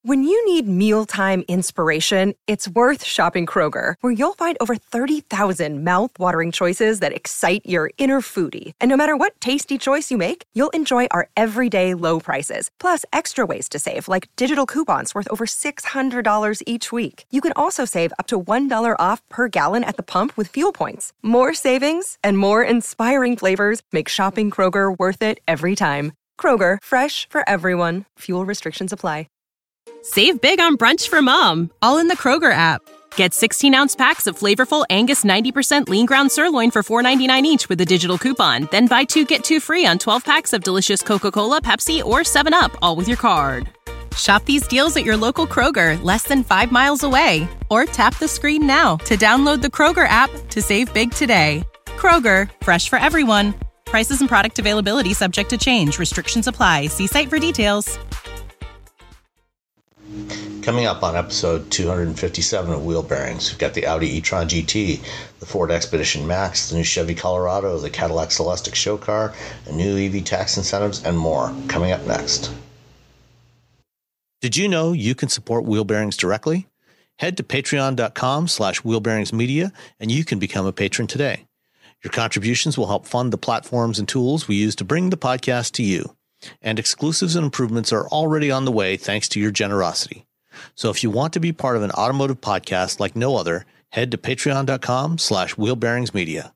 When you need mealtime inspiration, it's worth shopping Kroger, where you'll find over 30,000 mouth-watering choices that excite your inner foodie. And no matter what tasty choice you make, you'll enjoy our everyday low prices, plus extra ways to save, like digital coupons worth over $600 each week. You can also save up to $1 off per gallon at the pump with fuel points. More savings and more inspiring flavors make shopping Kroger worth it every time. Kroger, fresh for everyone. Fuel restrictions apply. Save big on brunch for mom, all in the Kroger app. Get 16-ounce packs of flavorful Angus 90% lean ground sirloin for $4.99 each with a digital coupon. Then buy 2, get 2 free on 12 packs of delicious Coca-Cola, Pepsi, or 7-Up, all with your card. Shop these deals at your local Kroger, less than 5 miles away. Or tap the screen now to download the Kroger app to save big today. Kroger, fresh for everyone. Prices and product availability subject to change. Restrictions apply. See site for details. Coming up on episode 257 of Wheel Bearings, we've got the Audi e-tron GT, the Ford Expedition Max, the new Chevy Colorado, the Cadillac Celestiq show car, a new EV tax incentives, and more. Coming up next. Did you know you can support Wheel Bearings directly? Head to patreon.com/wheelbearingsmedia and you can become a patron today. Your contributions will help fund the platforms and tools we use to bring the podcast to you. And exclusives and improvements are already on the way thanks to your generosity. So if you want to be part of an automotive podcast like no other, head to patreon.com/wheelbearingsmedia.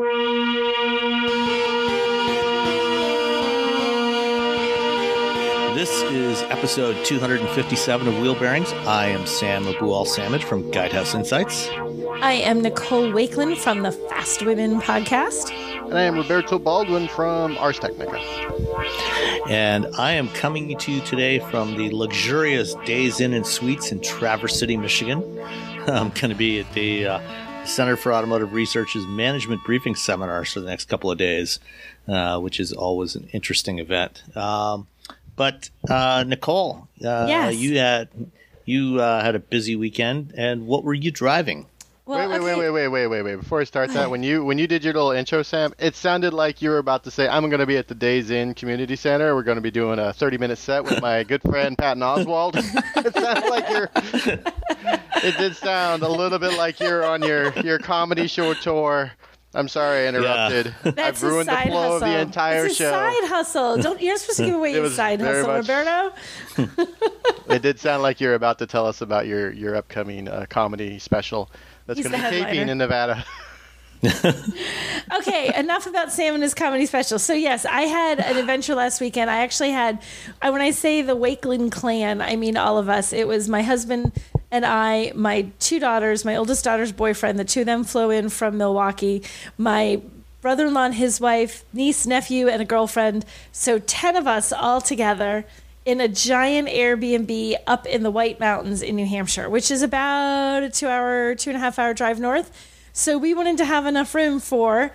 This is episode 257 of Wheel Bearings. I am Sam Abu-Al-Samad from Guidehouse Insights. I am Nicole Wakeland from the Fast Women podcast. And I am Roberto Baldwin from Ars Technica. And I am coming to you today from the luxurious Days Inn and Suites in Traverse City, Michigan. I'm going to be at the Center for Automotive Research's Management Briefing Seminars for the next couple of days, which is always an interesting event. But Nicole, yes. you had a busy weekend, and what were you driving? Well, wait. Before I start that, when you did your little intro, Sam, it sounded like you were about to say, I'm going to be at the Days Inn Community Center. We're going to be doing a 30-minute set with my good friend, Patton Oswalt. It sounded like it did sound a little bit like you're on your comedy show tour. I'm sorry I interrupted. Yeah. I've ruined the flow of the entire it's show. It's a side hustle. You're supposed to give away your side hustle, Roberto. It did sound like you're about to tell us about your upcoming comedy special that's going to be taping in Nevada. Okay, enough about Sam and his comedy special. So yes, I had an adventure last weekend. I actually had, when I say the Wakeland clan, I mean all of us. It was my husband and I, my 2 daughters, my oldest daughter's boyfriend. The 2 of them flew in from Milwaukee. My brother-in-law and his wife, niece, nephew, and a girlfriend. So 10 of us all together in a giant Airbnb up in the White Mountains in New Hampshire, which is about a 2.5 hour drive north. So we wanted to have enough room for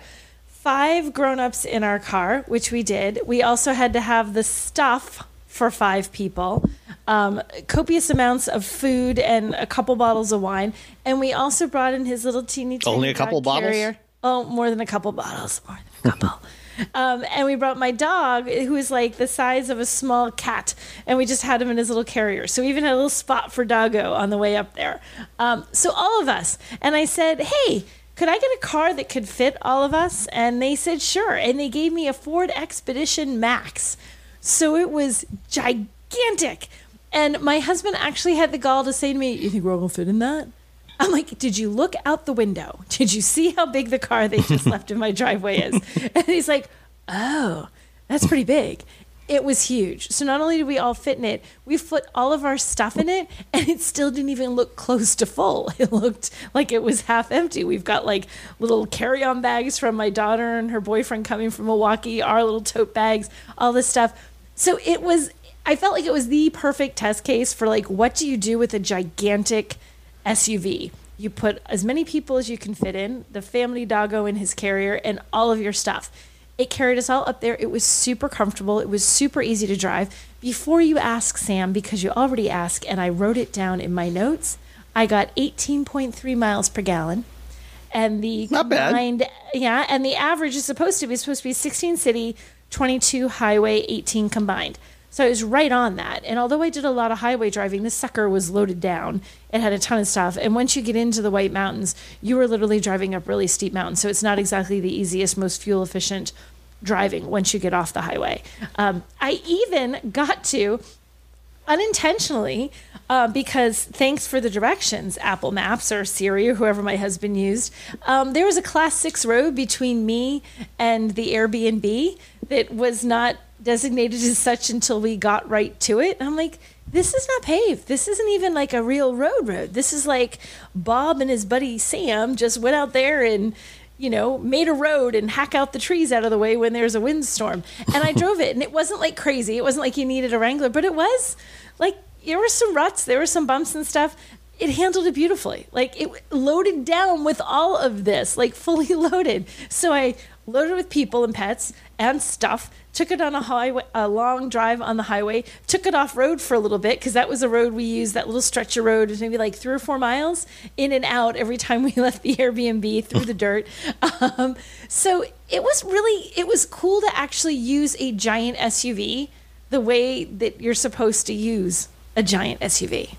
5 grown-ups in our car, which we did. We also had to have the stuff for 5 people, copious amounts of food and a couple bottles of wine. And we also brought in his little teeny Only a couple carrier. Oh, more than a couple bottles. More than a couple. And we brought my dog, who is like the size of a small cat, and we just had him in his little carrier. So we even had a little spot for Doggo on the way up there. So all of us. And I said, hey, could I get a car that could fit all of us? And they said, sure. And they gave me a Ford Expedition Max. So it was gigantic. And my husband actually had the gall to say to me, you think we're all going to fit in that? I'm like, did you look out the window? Did you see how big the car they just left in my driveway is? And he's like, oh, that's pretty big. It was huge. So not only did we all fit in it, we put all of our stuff in it, and it still didn't even look close to full. It looked like it was half empty. We've got like little carry-on bags from my daughter and her boyfriend coming from Milwaukee, our little tote bags, all this stuff. So I felt like it was the perfect test case for like, what do you do with a gigantic SUV? You put as many people as you can fit in, the family doggo in his carrier, and all of your stuff. It carried us all up there. It was super comfortable. It was super easy to drive. Before you ask, Sam, because you already asked, and I wrote it down in my notes, I got 18.3 miles per gallon. And the not bad. Yeah, and the average is supposed to be 16 city, 22 highway, 18 combined. So I was right on that. And although I did a lot of highway driving, this sucker was loaded down. It had a ton of stuff. And once you get into the White Mountains, you were literally driving up really steep mountains. So it's not exactly the easiest, most fuel efficient driving once you get off the highway. I even got to unintentionally, because thanks for the directions, Apple Maps or Siri or whoever my husband used, there was a class 6 road between me and the Airbnb that was not designated as such until we got right to it. And I'm like, this is not paved. This isn't even like a real road. This is like Bob and his buddy Sam just went out there and, you know, made a road and hack out the trees out of the way when there's a windstorm. And I drove it, and it wasn't like crazy. It wasn't like you needed a Wrangler, but it was like, there were some ruts, there were some bumps and stuff. It handled it beautifully. Like, it loaded down with all of this, like fully loaded. So I loaded with people and pets and stuff, took it on a long drive on the highway, took it off road for a little bit, because that was a road we used, that little stretch of road, maybe like 3 or 4 miles in and out every time we left the Airbnb through the dirt. So it was cool to actually use a giant SUV the way that you're supposed to use a giant SUV.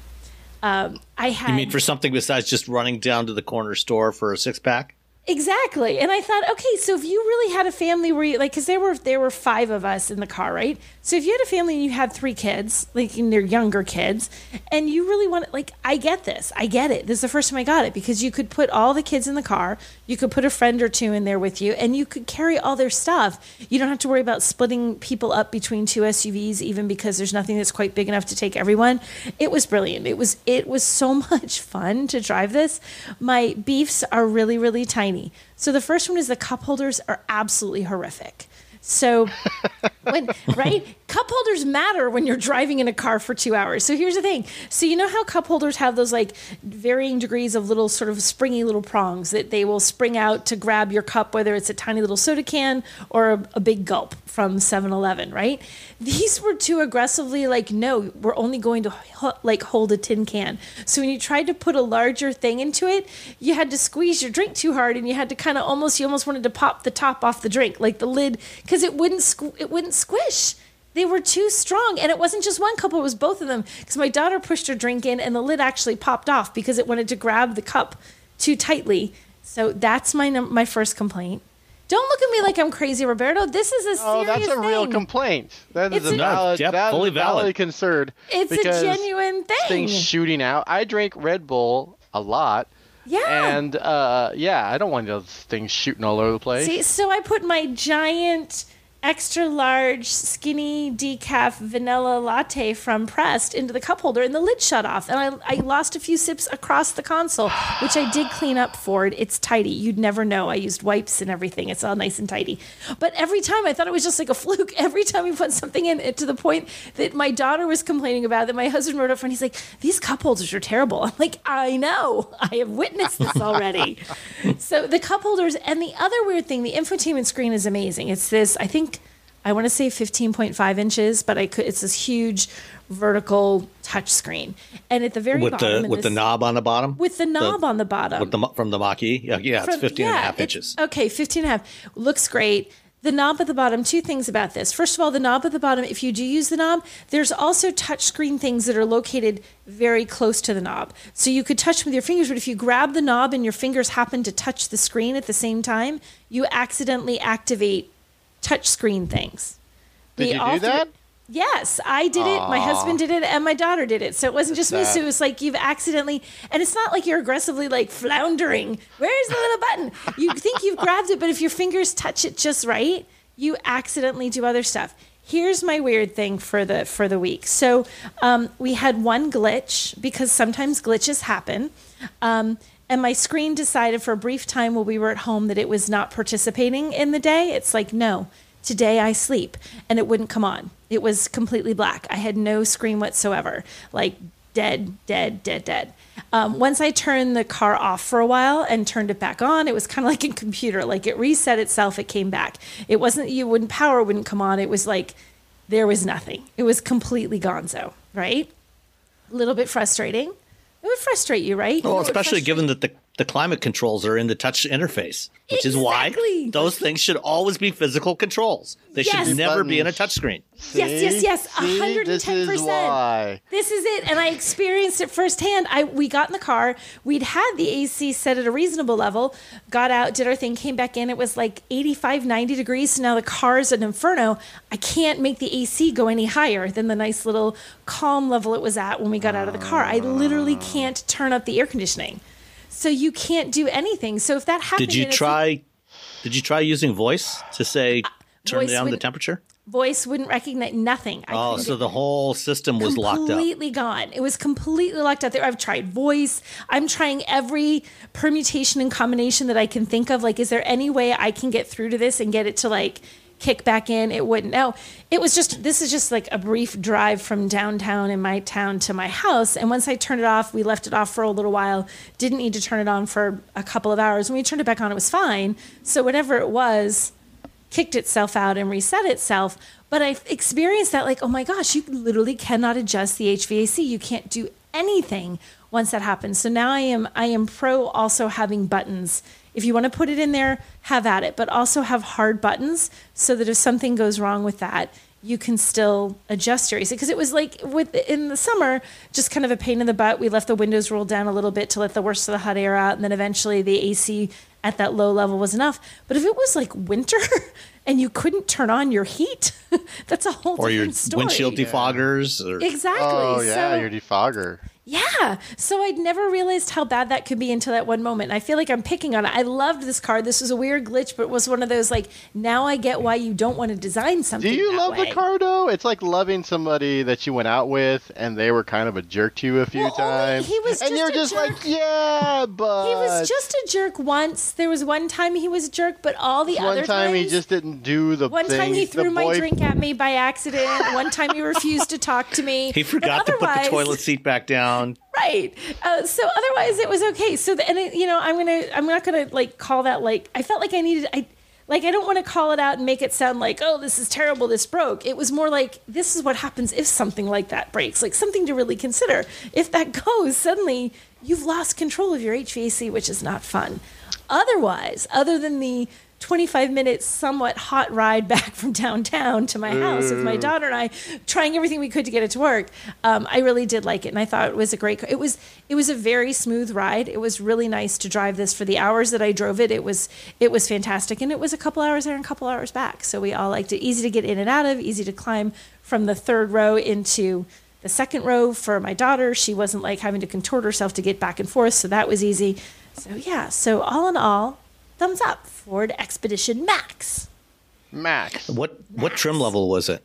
You mean for something besides just running down to the corner store for a 6-pack? Exactly. And I thought, okay, so if you really had a family where you, like, because there were 5 of us in the car, right? So if you had a family and you had 3 kids, like, and they're younger kids, and you really want, like, I get this. I get it. This is the first time I got it, because you could put all the kids in the car, you could put a friend or 2 in there with you, and you could carry all their stuff. You don't have to worry about splitting people up between 2 SUVs, even because there's nothing that's quite big enough to take everyone. It was brilliant. It was so much fun to drive this. My beefs are really, really tiny. So the first one is the cup holders are absolutely horrific. So right? Cup holders matter when you're driving in a car for 2 hours. So here's the thing. So you know how cup holders have those like varying degrees of little sort of springy little prongs that they will spring out to grab your cup, whether it's a tiny little soda can or a big gulp from 7-Eleven, right? These were too aggressively like, no, we're only going to hold a tin can. So when you tried to put a larger thing into it, you had to squeeze your drink too hard, and you had to kind of you almost wanted to pop the top off the drink, like the lid, because it wouldn't squish. They were too strong. And it wasn't just one cup, it was both of them. Because my daughter pushed her drink in and the lid actually popped off because it wanted to grab the cup too tightly. So that's my first complaint. Don't look at me like I'm crazy, Roberto. This is a serious that's a thing. Real complaint. That is fully valid concern. It's a genuine thing. Things shooting out. I drink Red Bull a lot. Yeah. And, I don't want those things shooting all over the place. See, so I put my giant, extra large, skinny decaf vanilla latte from Pressed into the cup holder, and the lid shut off. And I lost a few sips across the console, which I did clean up for it. It's tidy. You'd never know. I used wipes and everything. It's all nice and tidy. But every time, I thought it was just like a fluke. Every time we put something in it, to the point that my daughter was complaining about, that my husband wrote up for, and he's like, these cup holders are terrible. I'm like, I know. I have witnessed this already. So the cup holders, and the other weird thing, the infotainment screen is amazing. It's this, I want to say 15.5 inches, but it's this huge vertical touch screen. And at the very bottom... With the knob on the bottom? With the knob on the bottom. From the Mach-E? Yeah, it's 15 and a half inches. Okay, 15 and a half. Looks great. The knob at the bottom, 2 things about this. First of all, the knob at the bottom, if you do use the knob, there's also touchscreen things that are located very close to the knob. So you could touch with your fingers, but if you grab the knob and your fingers happen to touch the screen at the same time, you accidentally activate touchscreen things. Did you do that? Yes, I did it. My husband did it, and my daughter did it. So it wasn't just me. So it was like you've accidentally, and it's not like you're aggressively like floundering. Where's the little button? You think you've grabbed it, but if your fingers touch it just right, you accidentally do other stuff. Here's my weird thing for the week. So we had one glitch, because sometimes glitches happen. And my screen decided for a brief time while we were at home that it was not participating in the day. It's like, no, today I sleep. And it wouldn't come on. It was completely black. I had no screen whatsoever. Like dead. Once I turned the car off for a while and turned it back on, it was kind of like a computer. Like it reset itself, it came back. It wasn't, power wouldn't come on. It was like there was nothing. It was completely gonzo, right? A little bit frustrating. It would frustrate you, right? Well, especially given that the climate controls are in the touch interface, which is why Exactly. those things should always be physical controls. They Yes. should never be in a Buttons. touchscreen. Yes, 110%. This is why. This is it, and I experienced it firsthand. We got in the car. We'd had the AC set at a reasonable level, got out, did our thing, came back in. It was like 85, 90 degrees, so now the car's an inferno. I can't make the AC go any higher than the nice little calm level it was at when we got out of the car. I literally can't turn up the air conditioning. So you can't do anything. So if that happened, Did you and it's like- try using voice to say turn voice down the would- temperature? voice wouldn't recognize nothing. I Oh, couldn't so do the whole system was locked up. completely gone. It was completely locked out there. I've tried voice. I'm trying every permutation and combination that I can think of. Like, is there any way I can get through to this and get it to like kick back in? It wouldn't. No, this is just like a brief drive from downtown in my town to my house. And once I turned it off, we left it off for a little while. Didn't need to turn it on for a couple of hours. When we turned it back on, it was fine. So whatever it was, kicked itself out and reset itself. But I experienced that like, oh my gosh, you literally cannot adjust the HVAC. You can't do anything once that happens. So now I am pro also having buttons. If you want to put it in there, have at it, but also have hard buttons so that if something goes wrong with that, you can still adjust your AC. Because it was like in the summer, just kind of a pain in the butt. We left the windows rolled down a little bit to let the worst of the hot air out. And then eventually the AC at that low level was enough. But if it was like winter and you couldn't turn on your heat, that's a whole Or your different story. windshield defoggers. Or, Exactly. Oh yeah, So- your defogger. yeah. So I'd never realized how bad that could be until that one moment. And I feel like I'm picking on it. I loved this car. This was a weird glitch, but it was one of those like, now I get why you don't want to design something. Do you that love way. the car though? It's like loving somebody that you went out with and they were kind of a jerk to you a few Well, only times. he was and just you're a just jerk. like, yeah, but He was just a jerk once. There was one time he was a jerk, but all the other one time times, he just didn't do the one thing. time he the threw my boy- drink at me by accident. One time he refused to talk to me. he forgot But to put the otherwise- toilet seat back down. Right. So otherwise it was okay. So I'm not gonna like call that like I felt like I don't want to call it out and make it sound like, oh, this is terrible, this broke. It was more like, this is what happens if something like that breaks, like something to really consider. If that goes, suddenly you've lost control of your HVAC, which is not fun. Otherwise, other than the 25-minute somewhat hot ride back from downtown to my house with my daughter and I, trying everything we could to get it to work, I really did like it, and I thought it was a great car. It was a very smooth ride. It was really nice to drive this for the hours that I drove it. It was fantastic, and it was a couple hours there and a couple hours back. So we all liked it. Easy to get in and out of, easy to climb from the third row into the second row for my daughter. She wasn't like having to contort herself to get back and forth, so that was easy. So yeah, so all in all, thumbs up, Ford Expedition Max. Max. What trim level was it?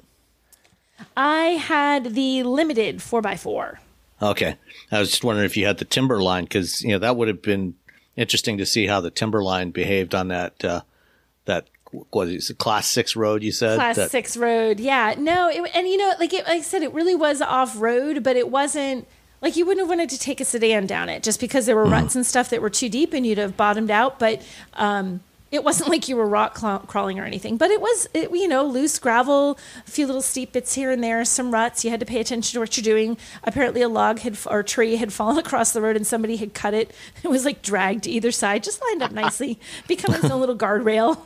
I had the limited 4x4. Okay. I was just wondering if you had the Timberline, because that would have been interesting to see how the Timberline behaved on that what is it, Class 6 road, you said? Class 6 road, yeah. No, like I said, it really was off-road, but it wasn't, like you wouldn't have wanted to take a sedan down it just because there were ruts and stuff that were too deep and you'd have bottomed out, but it wasn't like you were rock crawling or anything, but it was, loose gravel, a few little steep bits here and there, some ruts. You had to pay attention to what you're doing. Apparently a log or tree had fallen across the road and somebody had cut it. It was like dragged to either side, just lined up nicely, becoming its own little guardrail.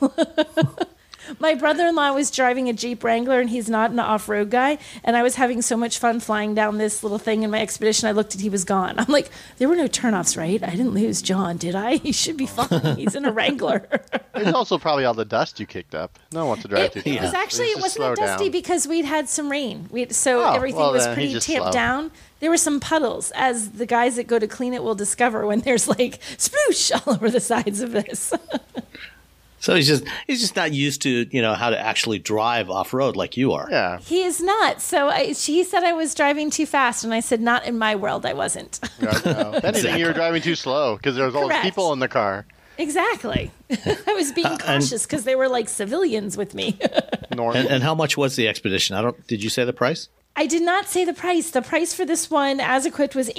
My brother-in-law was driving a Jeep Wrangler, and he's not an off-road guy, and I was having so much fun flying down this little thing in my Expedition. I looked and he was gone. I'm like, there were no turnoffs, right? I didn't lose John, did I? He should be fine. He's in a Wrangler. It's also probably all the dust you kicked up. No one wants to drive too It was fast. actually, it Just wasn't slow that dusty down. because we'd had some rain. Everything well, was then pretty he's just tamped slow. down. There were some puddles, as the guys that go to clean it will discover when there's like sploosh all over the sides of this. So he's just not used to how to actually drive off road like you are. Yeah. He is not. So she said I was driving too fast, and I said, not in my world, I wasn't. No. If anything, you were driving too slow because there was all those Correct. people in the car. Exactly. I was being cautious because they were like civilians with me. Normal. And how much was the Expedition? Did you say the price? I did not say the price. The price for this one, as equipped, was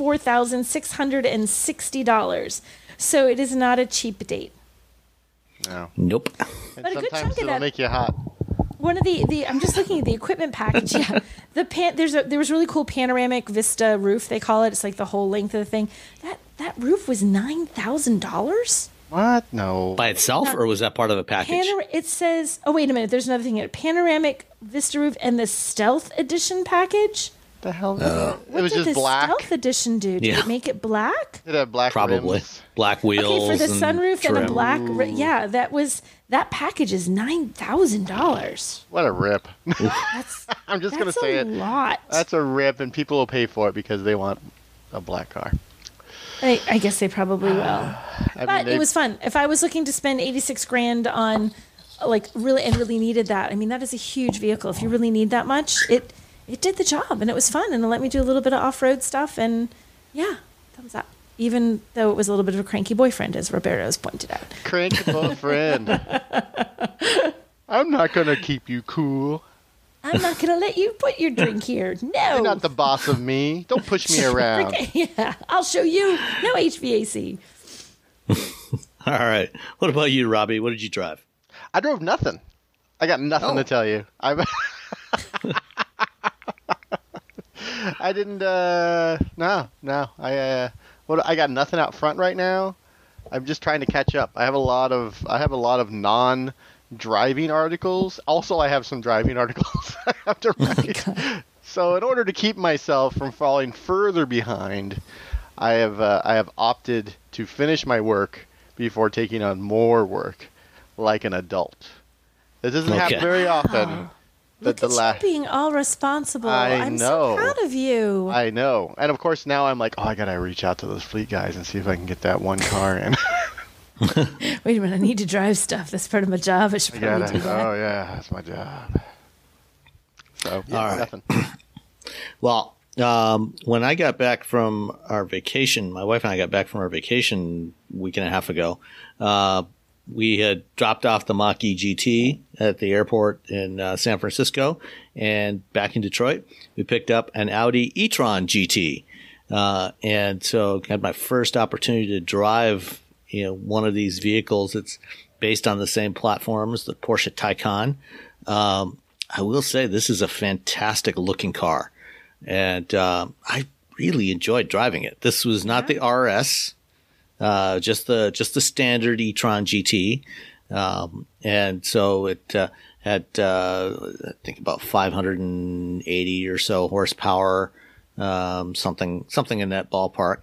$84,660. So it is not a cheap date. No. Nope. And But a good sometimes chunk of it'll that- make you hot. One of the I'm just looking at the equipment package. Yeah, there was really cool panoramic vista roof, they call it. It's like the whole length of the thing. that roof was $9,000. What? No. By itself, or was that part of a package? It says, oh, wait a minute. There's another thing here. Panoramic Vista roof and the Stealth Edition package. The hell? What it was did just the black. Stealth Edition do? Did Yeah. it make it black? It had black Probably. rims. Black wheels. Okay, for the and sunroof and a trim. black. Yeah, that package is $9,000. What a rip. That's I'm just going to that's say a it. lot. That's a rip, and people will pay for it because they want a black car. I guess they probably will. But they- it was fun. If I was looking to spend 86 grand on, like, really needed that. I mean, that is a huge vehicle. If you really need that much, it did the job, and it was fun, and it let me do a little bit of off-road stuff, and yeah, thumbs up. Even though it was a little bit of a cranky boyfriend, as Roberto's pointed out. Cranky boyfriend. I'm not going to keep you cool. I'm not going to let you put your drink here. No. You're not the boss of me. Don't push me around. Yeah, I'll show you. No HVAC. All right. What about you, Robbie? What did you drive? I drove nothing. I got nothing to tell you. I didn't. No. I got nothing out front right now. I'm just trying to catch up. I have a lot of non-driving articles. Also, I have some driving articles I have to write. So, in order to keep myself from falling further behind, I have opted to finish my work before taking on more work, like an adult. It doesn't happen very often. Look at you being all responsible. I'm so proud of you. I know. And of course now I'm like, I gotta reach out to those fleet guys and see if I can get that one car in. Wait a minute, I need to drive stuff. That's part of my job. I should probably do that. Oh yeah, that's my job. So yeah, All right. nothing. Well, when I got back from our vacation, my wife and I got back from our vacation a week and a half ago. We had dropped off the Mach-E GT at the airport in San Francisco, and back in Detroit, we picked up an Audi e-tron GT. And so had my first opportunity to drive, one of these vehicles. It's based on the same platform as the Porsche Taycan. I will say this is a fantastic looking car, and I really enjoyed driving it. This was not the RS. Just the standard e-tron GT. And so it had, I think about 580 or so horsepower, something in that ballpark.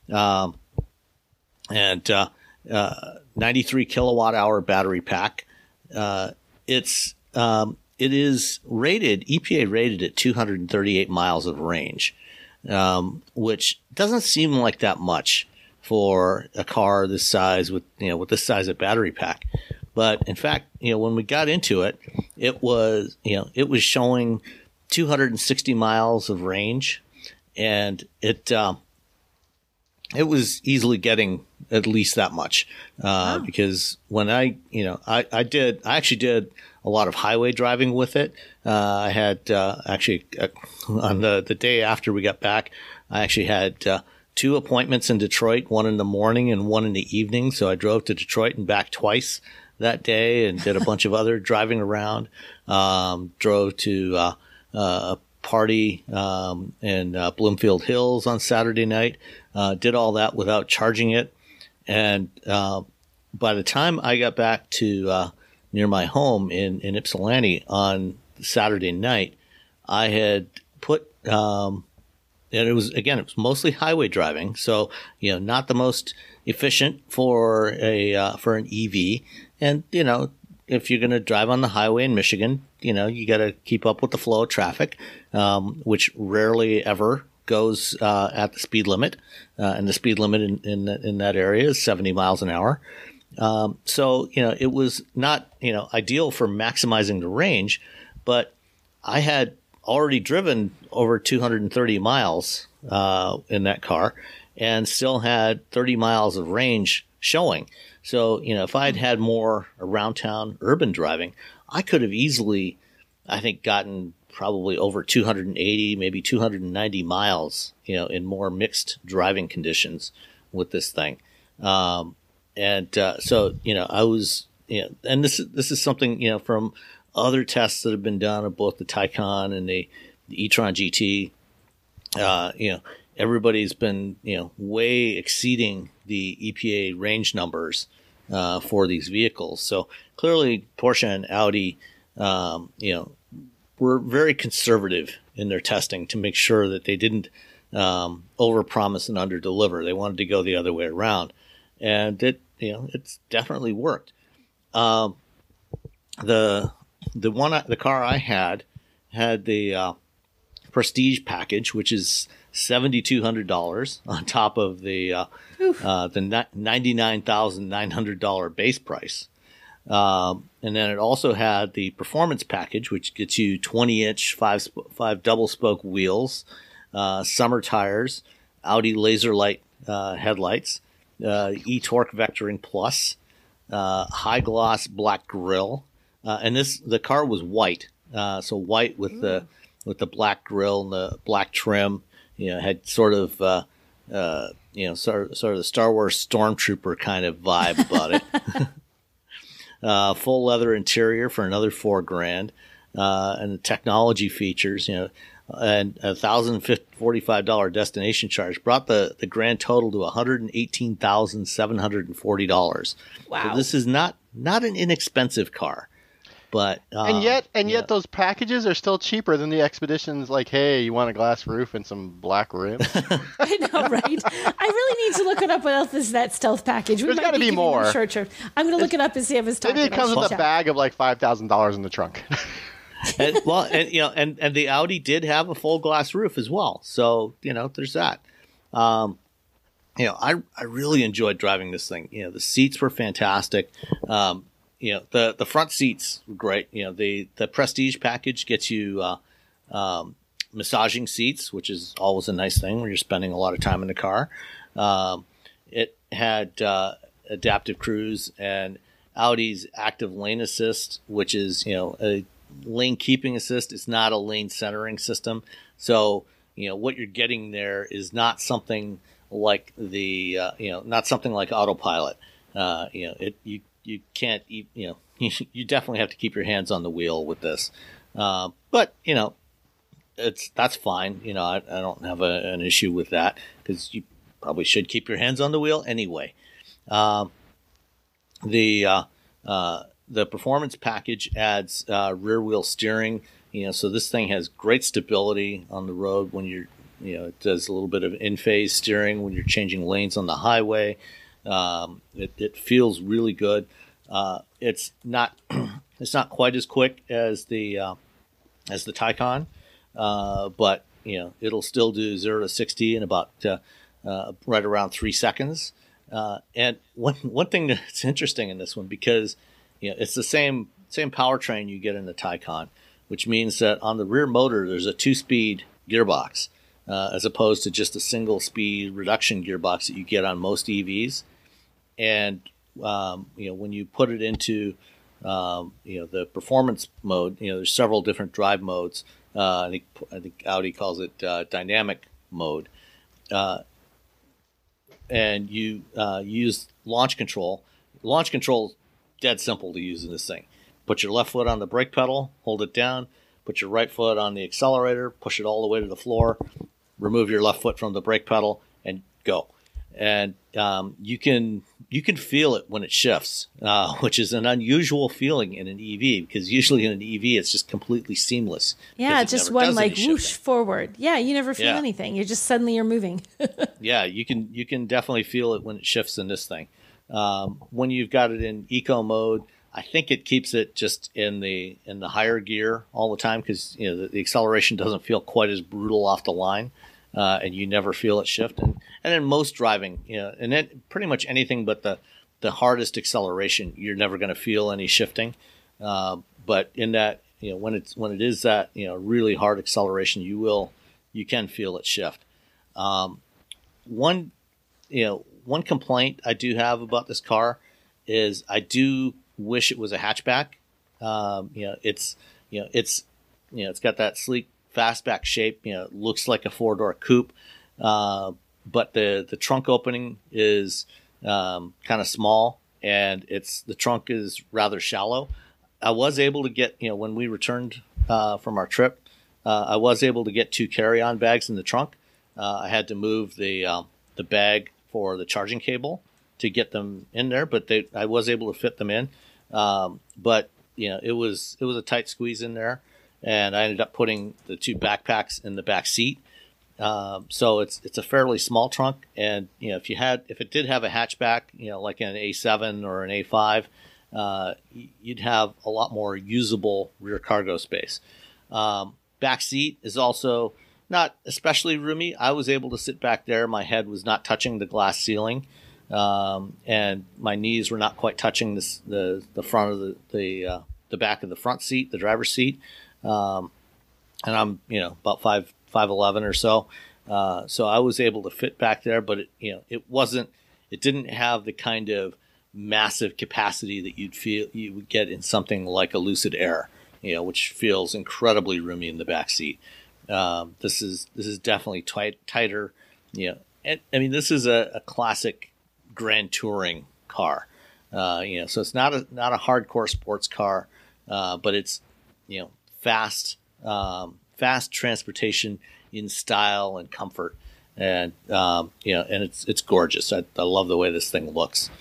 And 93 kilowatt hour battery pack. It is rated, EPA rated at 238 miles of range, which doesn't seem like that much for a car this size with this size of battery pack. But in fact, when we got into it, it was showing 260 miles of range, and it was easily getting at least that much, because when I actually did a lot of highway driving with it. I had, on the day after we got back, I actually had, 2 appointments in Detroit, one in the morning and one in the evening. So I drove to Detroit and back twice that day and did a bunch of other driving around. Drove to a party in Bloomfield Hills on Saturday night. Did all that without charging it. And by the time I got back to near my home in Ypsilanti on Saturday night, I had put and it was mostly highway driving, so not the most efficient for an EV. And if you're going to drive on the highway in Michigan, you got to keep up with the flow of traffic, which rarely ever goes at the speed limit, and the speed limit in that area is 70 miles an hour. So it was not ideal for maximizing the range, but I had already driven over 230 miles in that car and still had 30 miles of range showing. So, if I'd had more around town urban driving, I could have easily, I think, gotten probably over 280, maybe 290 miles, in more mixed driving conditions with this thing. So, I was, and this is something, from other tests that have been done of both the Taycan and the e-tron GT, everybody's been, way exceeding the EPA range numbers for these vehicles. So clearly Porsche and Audi, were very conservative in their testing to make sure that they didn't overpromise and underdeliver. They wanted to go the other way around, and it's definitely worked. The car I had the Prestige package, which is $7,200 on top of the $99,900 base price. And then it also had the performance package, which gets you 20-inch five double spoke wheels, summer tires, Audi laser light headlights, e-torque vectoring plus, high gloss black grille, and the car was white, so white with the black grille and the black trim. Had sort of sort of the Star Wars Stormtrooper kind of vibe about it. Full leather interior for another $4,000, and the technology features, and $1,045 destination charge brought the grand total to $118,740. Wow! So this is not an inexpensive car. But and yet those packages are still cheaper than the Expeditions. Like, hey, you want a glass roof and some black rims? I know, right? I really need to look it up. What else is that stealth package? There's got to be more. I'm going to look it up and see if it's talking. Maybe it comes with a bag of like $5,000 in the trunk. and the Audi did have a full glass roof as well. So there's that. I really enjoyed driving this thing. The seats were fantastic. The front seats were great. The Prestige package gets you massaging seats, which is always a nice thing when you're spending a lot of time in the car. It had adaptive cruise and Audi's active lane assist, which is a lane keeping assist. It's not a lane centering system. So what you're getting there is not something like not something like autopilot. You can't, you definitely have to keep your hands on the wheel with this. But that's fine. I don't have an issue with that because you probably should keep your hands on the wheel anyway. The performance package adds rear wheel steering. So this thing has great stability on the road when it does a little bit of in-phase steering when you're changing lanes on the highway. It feels really good. It's not quite as quick as the Taycan, but it'll still do 0 to 60 in about right around 3 seconds. And one thing that's interesting in this one, because it's the same powertrain you get in the Taycan, which means that on the rear motor there's a 2-speed gearbox. As opposed to just a single-speed reduction gearbox that you get on most EVs. And, when you put it into, the performance mode, there's several different drive modes. I think Audi calls it dynamic mode. And you use launch control. Launch control is dead simple to use in this thing. Put your left foot on the brake pedal, hold it down, put your right foot on the accelerator, push it all the way to the floor, remove your left foot from the brake pedal, and go. And you can feel it when it shifts, which is an unusual feeling in an EV, because usually in an EV it's just completely seamless. Yeah, it's just one like whoosh forward. Yeah, you never feel anything. You're just suddenly you're moving. Yeah, you can definitely feel it when it shifts in this thing. When you've got it in eco mode, I think it keeps it just in the higher gear all the time because the acceleration doesn't feel quite as brutal off the line. And you never feel it shift. And then most driving, and then pretty much anything but the hardest acceleration, you're never going to feel any shifting. But in that, when it is that, really hard acceleration, you can feel it shift. One complaint I do have about this car is I do wish it was a hatchback. It's got that sleek fastback shape, looks like a 4-door coupe, but the trunk opening is kind of small, and the trunk is rather shallow. I was able to get, when we returned from our trip, I was able to get 2 carry-on bags in the trunk, I had to move the bag for the charging cable to get them in there, but I was able to fit them in. But it was a tight squeeze in there, and I ended up putting the 2 backpacks in the back seat. So it's a fairly small trunk, and if it did have a hatchback, like an A7 or an A5, you'd have a lot more usable rear cargo space. Back seat is also not especially roomy. I was able to sit back there. My head was not touching the glass ceiling, and my knees were not quite touching the front of the back of the front seat, the driver's seat. And I'm about 5'11" or so, so I was able to fit back there. But it didn't have the kind of massive capacity that you would get in something like a Lucid Air, which feels incredibly roomy in the back seat. This is definitely tighter. And, I mean, this is a classic Grand Touring car. So it's not a hardcore sports car, but it's fast transportation in style and comfort, and and it's gorgeous. I love the way this thing looks.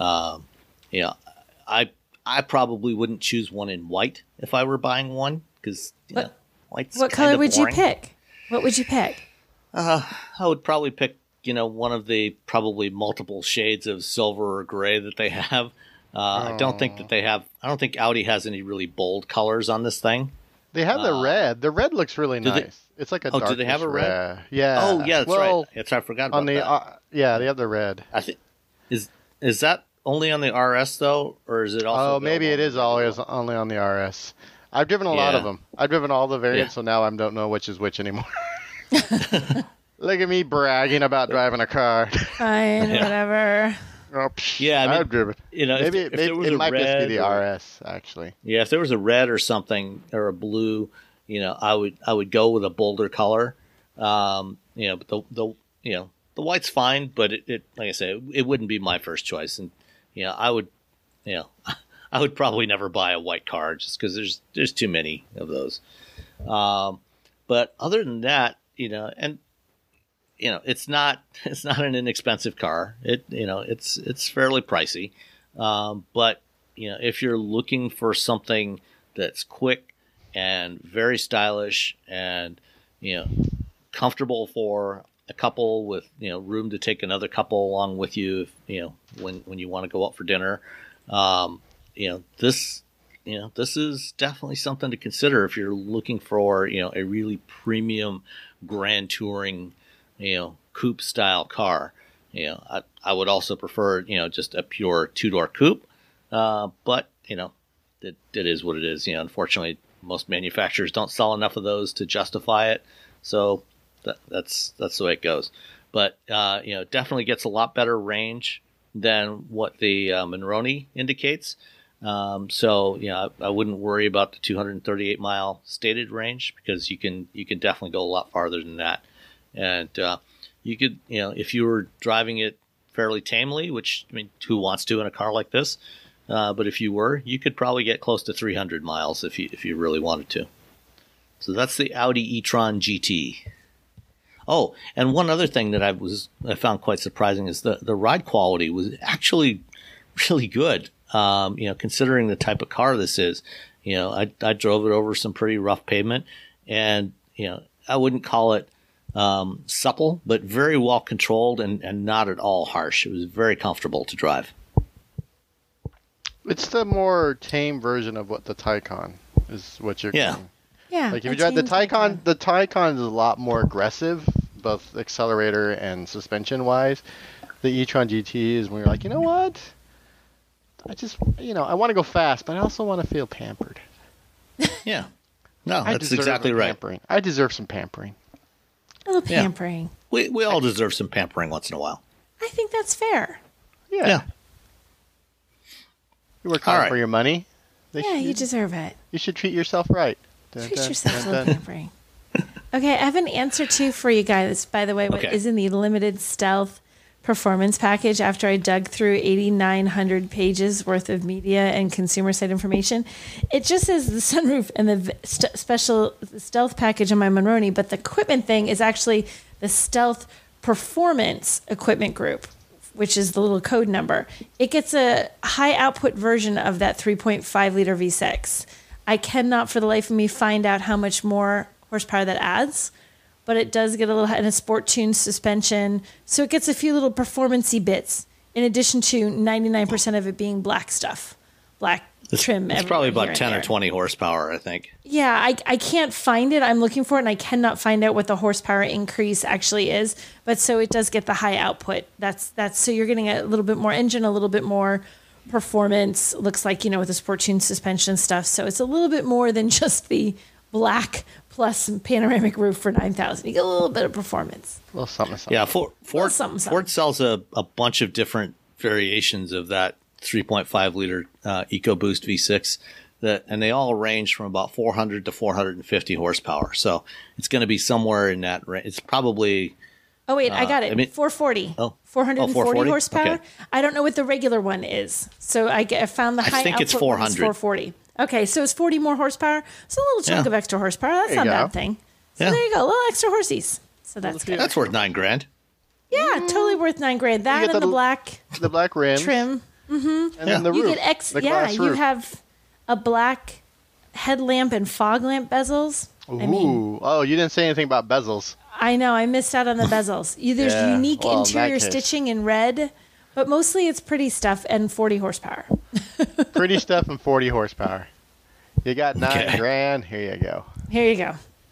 I probably wouldn't choose one in white if I were buying one, because white's what color would boring. you pick? What would you pick? I would probably pick one of the probably multiple shades of silver or gray that they have. I don't think Audi has any really bold colors on this thing. They have the red. The red looks really nice. It's like a dark. Do they have a red? Yeah. Oh, yeah, that's right. That's right. I forgot about that. Yeah, they have the red. I think is that only on the RS though, or is it also? Oh, maybe it is always only on the RS. I've driven a lot of them. I've driven all the variants, so now I don't know which is which anymore. Look at me bragging about driving a car. Fine, whatever. Oh, yeah, I mean, I've driven. Maybe if there was it a might red just be the RS actually. Yeah, if there was a red or something or a blue, I would go with a bolder color. But the white's fine, but it like I say, it wouldn't be my first choice, and I would probably never buy a white car just because there's too many of those. But other than that, it's not an inexpensive car. It's fairly pricey. But if you're looking for something that's quick and very stylish and comfortable for a couple with room to take another couple along with you, when you want to go out for dinner, this is definitely something to consider if you're looking for a really premium Grand Touring coupe style car. I would also prefer just a pure 2-door coupe, but it is what it is. Unfortunately, most manufacturers don't sell enough of those to justify it, so that's the way it goes. But definitely gets a lot better range than what the Monroney indicates. So I wouldn't worry about the 238 mile stated range, because you can definitely go a lot farther than that. And you could, if you were driving it fairly tamely, which, I mean, who wants to in a car like this? But if you were, you could probably get close to 300 miles if you really wanted to. So that's the Audi e-tron GT. Oh, and one other thing that I found quite surprising is the ride quality was actually really good. Considering the type of car this is, I drove it over some pretty rough pavement, and I wouldn't call it supple, but very well controlled and not at all harsh. It was very comfortable to drive. It's the more tame version of what the Taycan is. What you're getting. Yeah. Like if you drive the Taycan, the Taycan is a lot more aggressive, both accelerator and suspension wise. The e-tron GT is when you're like, you know what? I just, I want to go fast, but I also want to feel pampered. Yeah. No, that's exactly right. Pampering. I deserve some pampering. A little pampering. Yeah. We all deserve some pampering once in a while. I think that's fair. Yeah. You work hard for your money. You deserve it. You should treat yourself right. Treat yourself to a little pampering. Okay, I have an answer too for you guys. By the way, what is in the limited stealth performance package after I dug through 8,900 pages worth of media and consumer site information. It just says the sunroof and the special stealth package on my Monroney, but the equipment thing is actually the Stealth Performance Equipment Group, which is the little code number, it gets a high output version of that 3.5 liter V6. I cannot for the life of me find out how much more horsepower that adds, but it does get a little, and a sport tuned suspension. So it gets a few little performance-y bits in addition to 99% of it being black stuff, black trim. It's probably about 10 or 20 horsepower, I think. Yeah, I can't find it. I'm looking for it, and I cannot find out what the horsepower increase actually is. But so it does get the high output. That's so you're getting a little bit more engine, a little bit more performance. Looks like, with the sport tuned suspension stuff. So it's a little bit more than just the black plus panoramic roof for 9,000. You get a little bit of performance. A little something. Yeah, Ford sells a bunch of different variations of that 3.5 liter EcoBoost V6 and they all range from about 400 to 450 horsepower. So it's going to be somewhere in that range. It's probably. Oh, wait, I got it. 440. Oh, 440 horsepower. Okay. I don't know what the regular one is. So I found the high output. I think it's 400. 440. Okay, so it's 40 more horsepower. It's a little chunk of extra horsepower. That's not a bad thing. So there you go. A little extra horsies. So that's good. That's worth $9,000. Yeah, totally worth $9,000. That and the black. The black rims. Trim. Mm-hmm. And then the roof. You get you have a black headlamp and fog lamp bezels. Ooh. Oh, you didn't say anything about bezels. I know. I missed out on the bezels. There's unique interior stitching in red, but mostly it's pretty stuff and 40 horsepower. Pretty stuff and 40 horsepower. You got $9,000. Here you go. Here you go.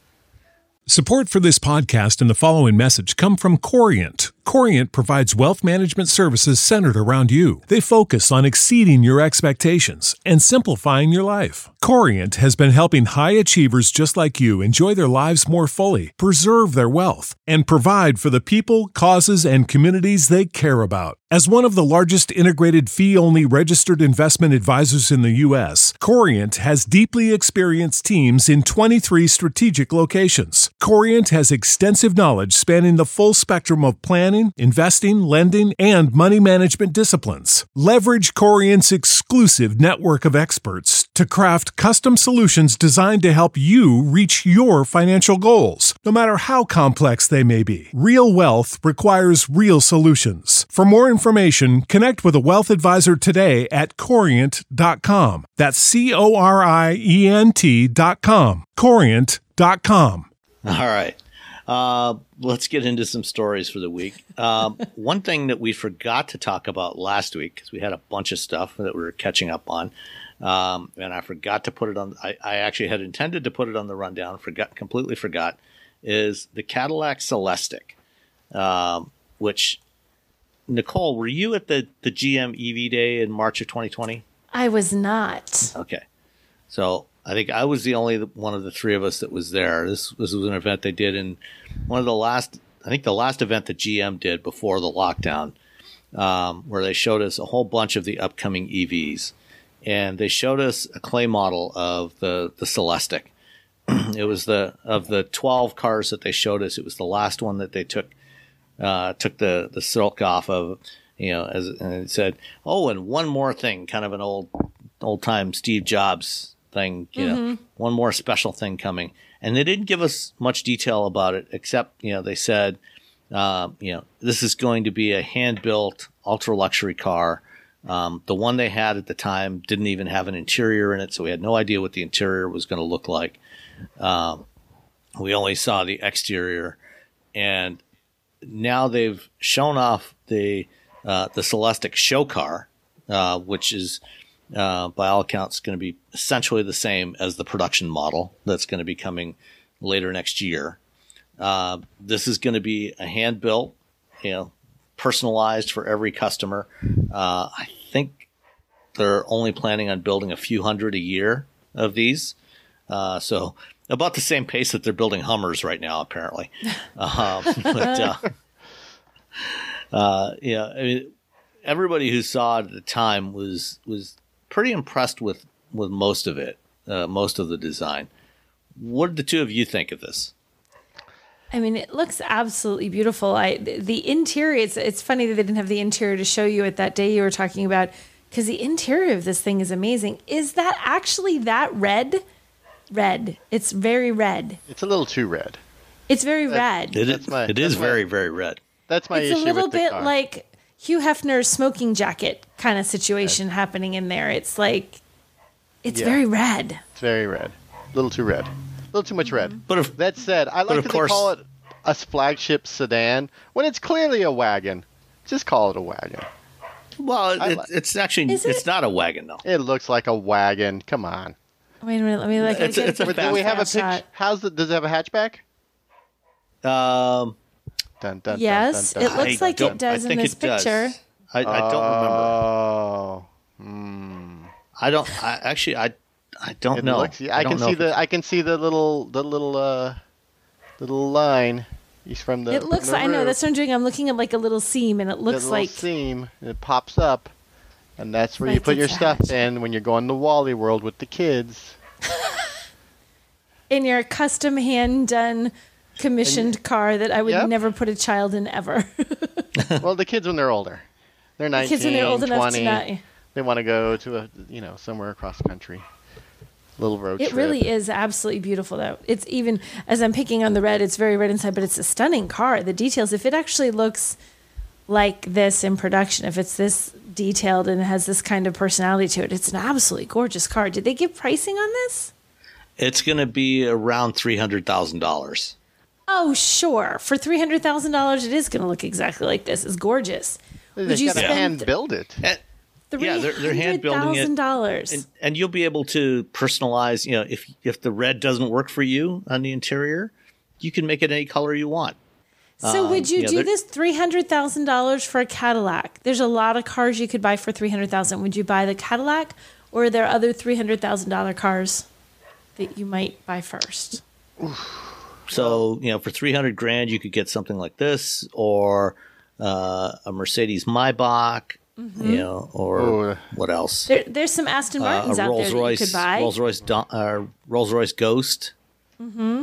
Support for this podcast and the following message come from Corient. Corient provides wealth management services centered around you. They focus on exceeding your expectations and simplifying your life. Corient has been helping high achievers just like you enjoy their lives more fully, preserve their wealth, and provide for the people, causes, and communities they care about. As one of the largest integrated fee-only registered investment advisors in the U.S., Corient has deeply experienced teams in 23 strategic locations. Corient has extensive knowledge spanning the full spectrum of planning, investing, lending, and money management disciplines. Leverage Corient's exclusive network of experts to craft custom solutions designed to help you reach your financial goals, no matter how complex they may be. Real wealth requires real solutions. For more information, connect with a wealth advisor today at Corient.com. That's Corient.com. Corient.com. All right. Let's get into some stories for the week. One thing that we forgot to talk about last week, because we had a bunch of stuff that we were catching up on, and I forgot to put it on. I actually had intended to put it on the rundown, completely forgot, is the Cadillac Celestiq, which, Nicole, were you at the GM EV Day in March of 2020? I was not. Okay. So I think I was the only one of the three of us that was there. This was an event they did in one of the last event that GM did before the lockdown, where they showed us a whole bunch of the upcoming EVs. And they showed us a clay model of the Celestiq. It was of the 12 cars that they showed us, it was the last one that they took the silk off of, and it said, oh, and one more thing, kind of an old time Steve Jobs thing, one more special thing coming. And they didn't give us much detail about it, except, they said, this is going to be a hand-built ultra luxury car. The one they had at the time didn't even have an interior in it, so we had no idea what the interior was going to look like. We only saw the exterior, and now they've shown off the Celestiq show car, which is, by all accounts, going to be essentially the same as the production model that's going to be coming later next year. This is going to be a hand-built, personalized for every customer. I think they're only planning on building a few hundred a year of these. So about the same pace that they're building Hummers right now, apparently. Everybody who saw it at the time was pretty impressed with most of it, most of the design. What did the two of you think of this? I mean, it looks absolutely beautiful. The interior, it's funny that they didn't have the interior to show you at that day you were talking about, because the interior of this thing is amazing. Is that actually that red? Red. It's very red. It's a little too red. It's very red. It is very, very red. That's my issue It's a little with the bit car. like Hugh Hefner's smoking jacket kind of situation happening in there. It's like, it's very red. It's very red. A little too red. A little too much red. But if, That said, I like of that course- they call it a flagship sedan when it's clearly a wagon. Just call it a wagon. well, it's actually Is it? it's not a wagon though. It looks like a wagon. Come on. Wait a minute, let me look. It's a Do we have a shot. picture? Does it have a hatchback? Dun, dun, Yes, dun, dun, it dun. looks like it does I think in this it does. picture. I don't Oh. remember. I don't It know. looks, I don't know if it's- I can see the little line. He's from the. It looks from like, the I know, roof. that's what I'm doing. I'm looking at like a little seam and it That looks little like, seam. It pops up, and that's where you Like put your it's stuff hatched. in when you're going to Wally World with the kids. in your custom hand done commissioned car that I would Yep. never put a child in ever. Well, the kids when they're older, they're 19, Kids when they're old 20. enough to not. They want to go to somewhere across the country. Little road It trip. really is absolutely beautiful, though. It's even, as I'm picking on the red, it's very red inside, but it's a stunning car. The details, if it actually looks like this in production, if it's this detailed and it has this kind of personality to it, it's an absolutely gorgeous car. Did they give pricing on this? It's going to be around $300,000. Oh, sure. For $300,000, it is going to look exactly like this. It's gorgeous. They Would you gotta spend hand build it. Yeah, they're hand building it. $300,000. And you'll be able to personalize, if the red doesn't work for you on the interior, you can make it any color you want. So would you yeah, do they're- this $300,000 for a Cadillac? There's a lot of cars you could buy for $300,000. Would you buy the Cadillac, or are there other $300,000 cars that you might buy first? So, for 300 grand, you could get something like this, or a Mercedes Maybach, or Ooh. what else? There's some Aston Martins A out there that you could buy. Rolls Royce Ghost. Mm-hmm.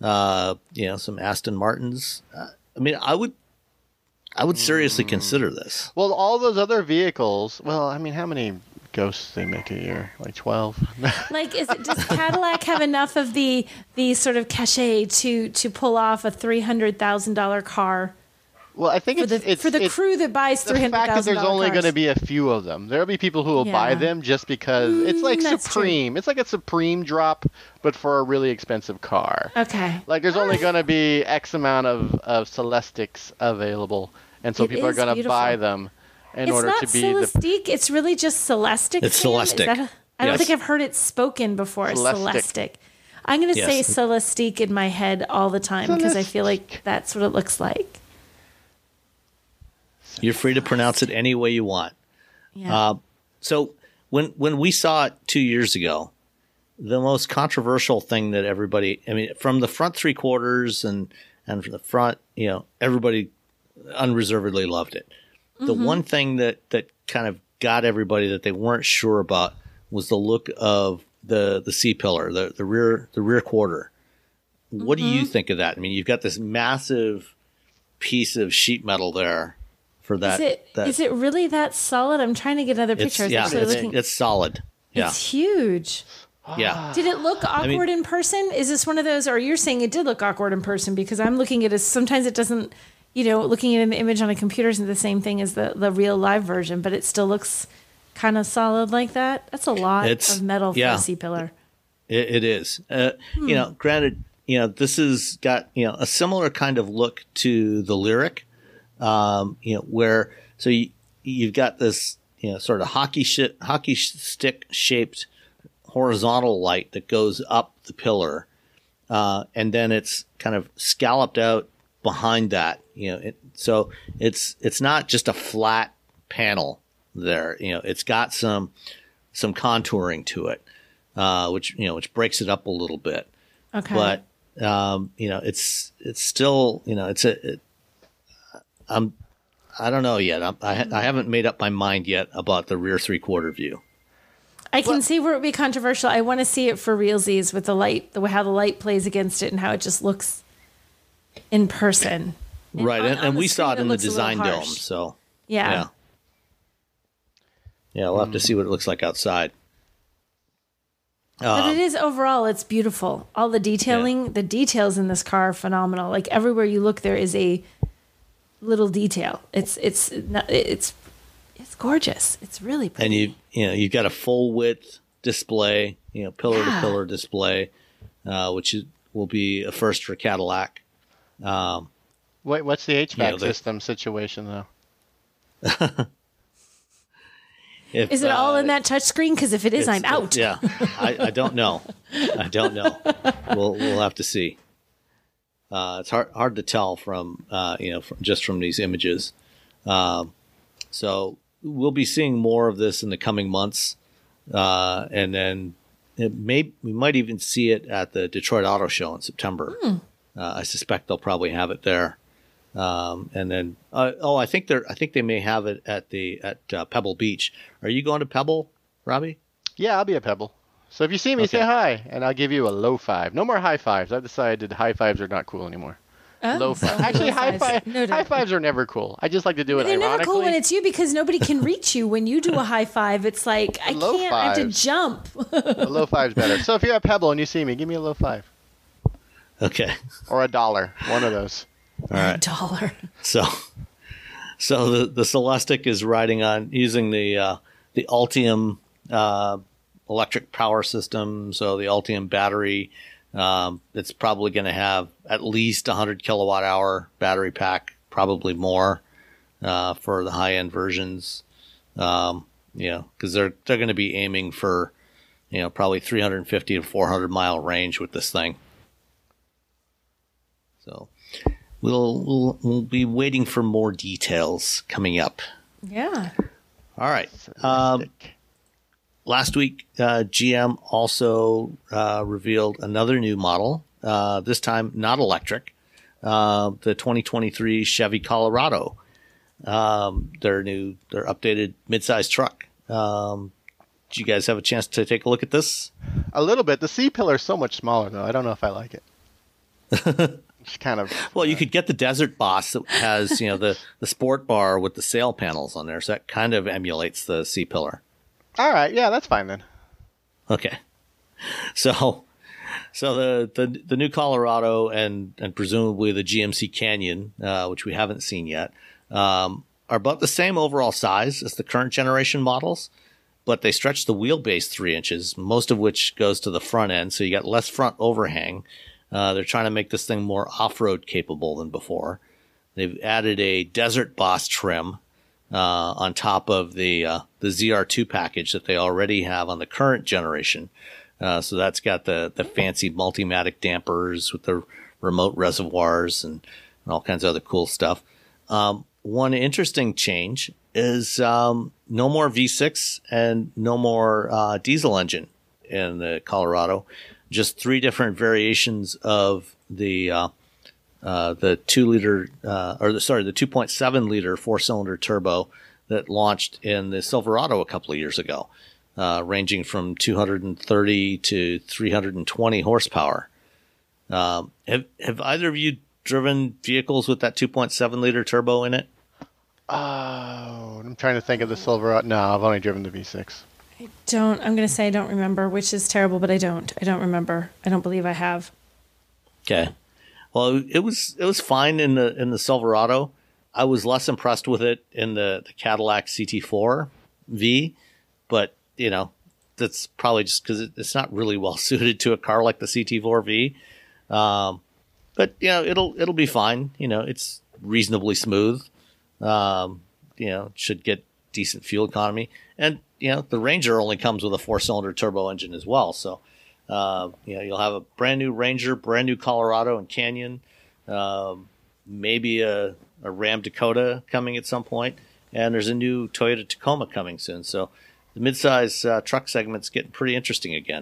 Some Aston Martins. I would seriously consider this. Well, all those other vehicles. Well, how many ghosts they make a year? Like 12. Like, does Cadillac have enough of the sort of cachet to pull off a $300,000 car Well, I think for the crew that buys the $300,000 fact that there's only cars? going to be a few of them. There'll be people who will buy Yeah. them just because it's like that's true. Supreme. It's like a Supreme drop, but for a really expensive car. Okay. Like there's only going to be X amount of Celestics available, and so It people are is going to beautiful. buy them in It's order not to be the Celestique. It's really just Celestic. It's Sam? Is Celestic. I don't Yes. think I've heard it spoken before. Celestic. Celestic. I'm going to say Yes. Celestique in my head all the time because I feel like that's what it looks like. You're free to pronounce it any way you want. Yeah. So when we saw it 2 years ago, the most controversial thing that everybody, from the front three quarters and from the front, everybody unreservedly loved it. The one thing that kind of got everybody that they weren't sure about was the look of the C-pillar, the rear quarter. What do you think of that? You've got this massive piece of sheet metal there for that. Is it really that solid? I'm trying to get another picture. I was actually looking. It's solid. Yeah. It's huge. Yeah. Did it look awkward in person? Is this one of those, or you're saying it did look awkward in person? Because I'm looking at it, sometimes it doesn't, looking at an image on a computer isn't the same thing as the real live version, but it still looks kind of solid like that. That's a lot of metal for a C-pillar. It is. Granted, this has got, a similar kind of look to the Lyric, where, so you've got this, sort of hockey stick shaped horizontal light that goes up the pillar. And then it's kind of scalloped out behind that, so it's not just a flat panel there, it's got some contouring to it, which breaks it up a little bit. Okay. But, it's still, I don't know yet. I haven't made up my mind yet about the rear 3/4 view. I can see where it would be controversial. I want to see it for realsies with the light, how the light plays against it and how it just looks in person. Right. on And the we saw it screen, in the looks a little design dome. harsh. So, Yeah. yeah, we'll have to see what it looks like outside. But it is overall, it's beautiful. All the detailing, the details in this car are phenomenal. Like everywhere you look, there is a little detail. It's gorgeous. It's really pretty. And you've got a full width display, pillar to pillar display, which will be a first for Cadillac. What's the HVAC system situation though? Is it all in that touchscreen? Because if it is, I'm out. Yeah, I don't know. We'll have to see. It's hard to tell from just from these images. So we'll be seeing more of this in the coming months, and then we might even see it at the Detroit Auto Show in September. I suspect they'll probably have it there. And then, I think they may have it at Pebble Beach. Are you going to Pebble, Robbie? Yeah, I'll be at Pebble. So if you see me, say hi, and I'll give you a low five. No more high fives. I've decided high fives are not cool anymore. Low fives. Actually, high fives are never cool. I just like to do it They're ironically. never cool when it's you because nobody can reach you. When you do a high five, it's like, I can't, I have to jump. A low five's better. So if you're at Pebble and you see me, give me a low five. Okay. Or $1. One of those. All right. $1. So the Celestiq is riding on using the Ultium electric power system. So the Ultium battery, it's probably going to have at least 100 kilowatt hour battery pack, probably more for the high end versions. Because they're going to be aiming for probably 350 to 400 mile range with this thing. So we'll be waiting for more details coming up. Yeah. All right. Last week, GM also revealed another new model. This time, not electric. The 2023 Chevy Colorado. Their updated midsize truck. Did you guys have a chance to take a look at this? A little bit. The C-pillar is so much smaller, though. I don't know if I like it. Kind of. Well, you could get the Desert Boss that has, the sport bar with the sail panels on there. So that kind of emulates the C-pillar. All right. Yeah, that's fine then. Okay. So the new Colorado and presumably the GMC Canyon, which we haven't seen yet, are about the same overall size as the current generation models, but they stretch the wheelbase 3 inches, most of which goes to the front end. So you got less front overhang. They're trying to make this thing more off-road capable than before. They've added a Desert Boss trim on top of the ZR2 package that they already have on the current generation. So that's got the fancy Multimatic dampers with the remote reservoirs and all kinds of other cool stuff. One interesting change is no more V6 and no more diesel engine in the Colorado. Just 3 different variations of the 2-liter, the 2.7 liter 4-cylinder turbo that launched in the Silverado a couple of years ago, ranging from 230 to 320 horsepower. Have either of you driven vehicles with that 2.7 liter turbo in it? Oh, I'm trying to think of the Silverado. No, I've only driven the V6. I'm going to say I don't remember, which is terrible, but I don't remember. I don't believe I have. Okay. Well, it was fine in the Silverado. I was less impressed with it in the Cadillac CT4 V, but that's probably just because it's not really well suited to a car like the CT4 V. But it'll be fine. It's reasonably smooth. Should get decent fuel economy, and the Ranger only comes with a 4-cylinder turbo engine as well. So, you'll have a brand new Ranger, brand new Colorado and Canyon, maybe a Ram Dakota coming at some point, and there's a new Toyota Tacoma coming soon. So, the midsize truck segment's getting pretty interesting again.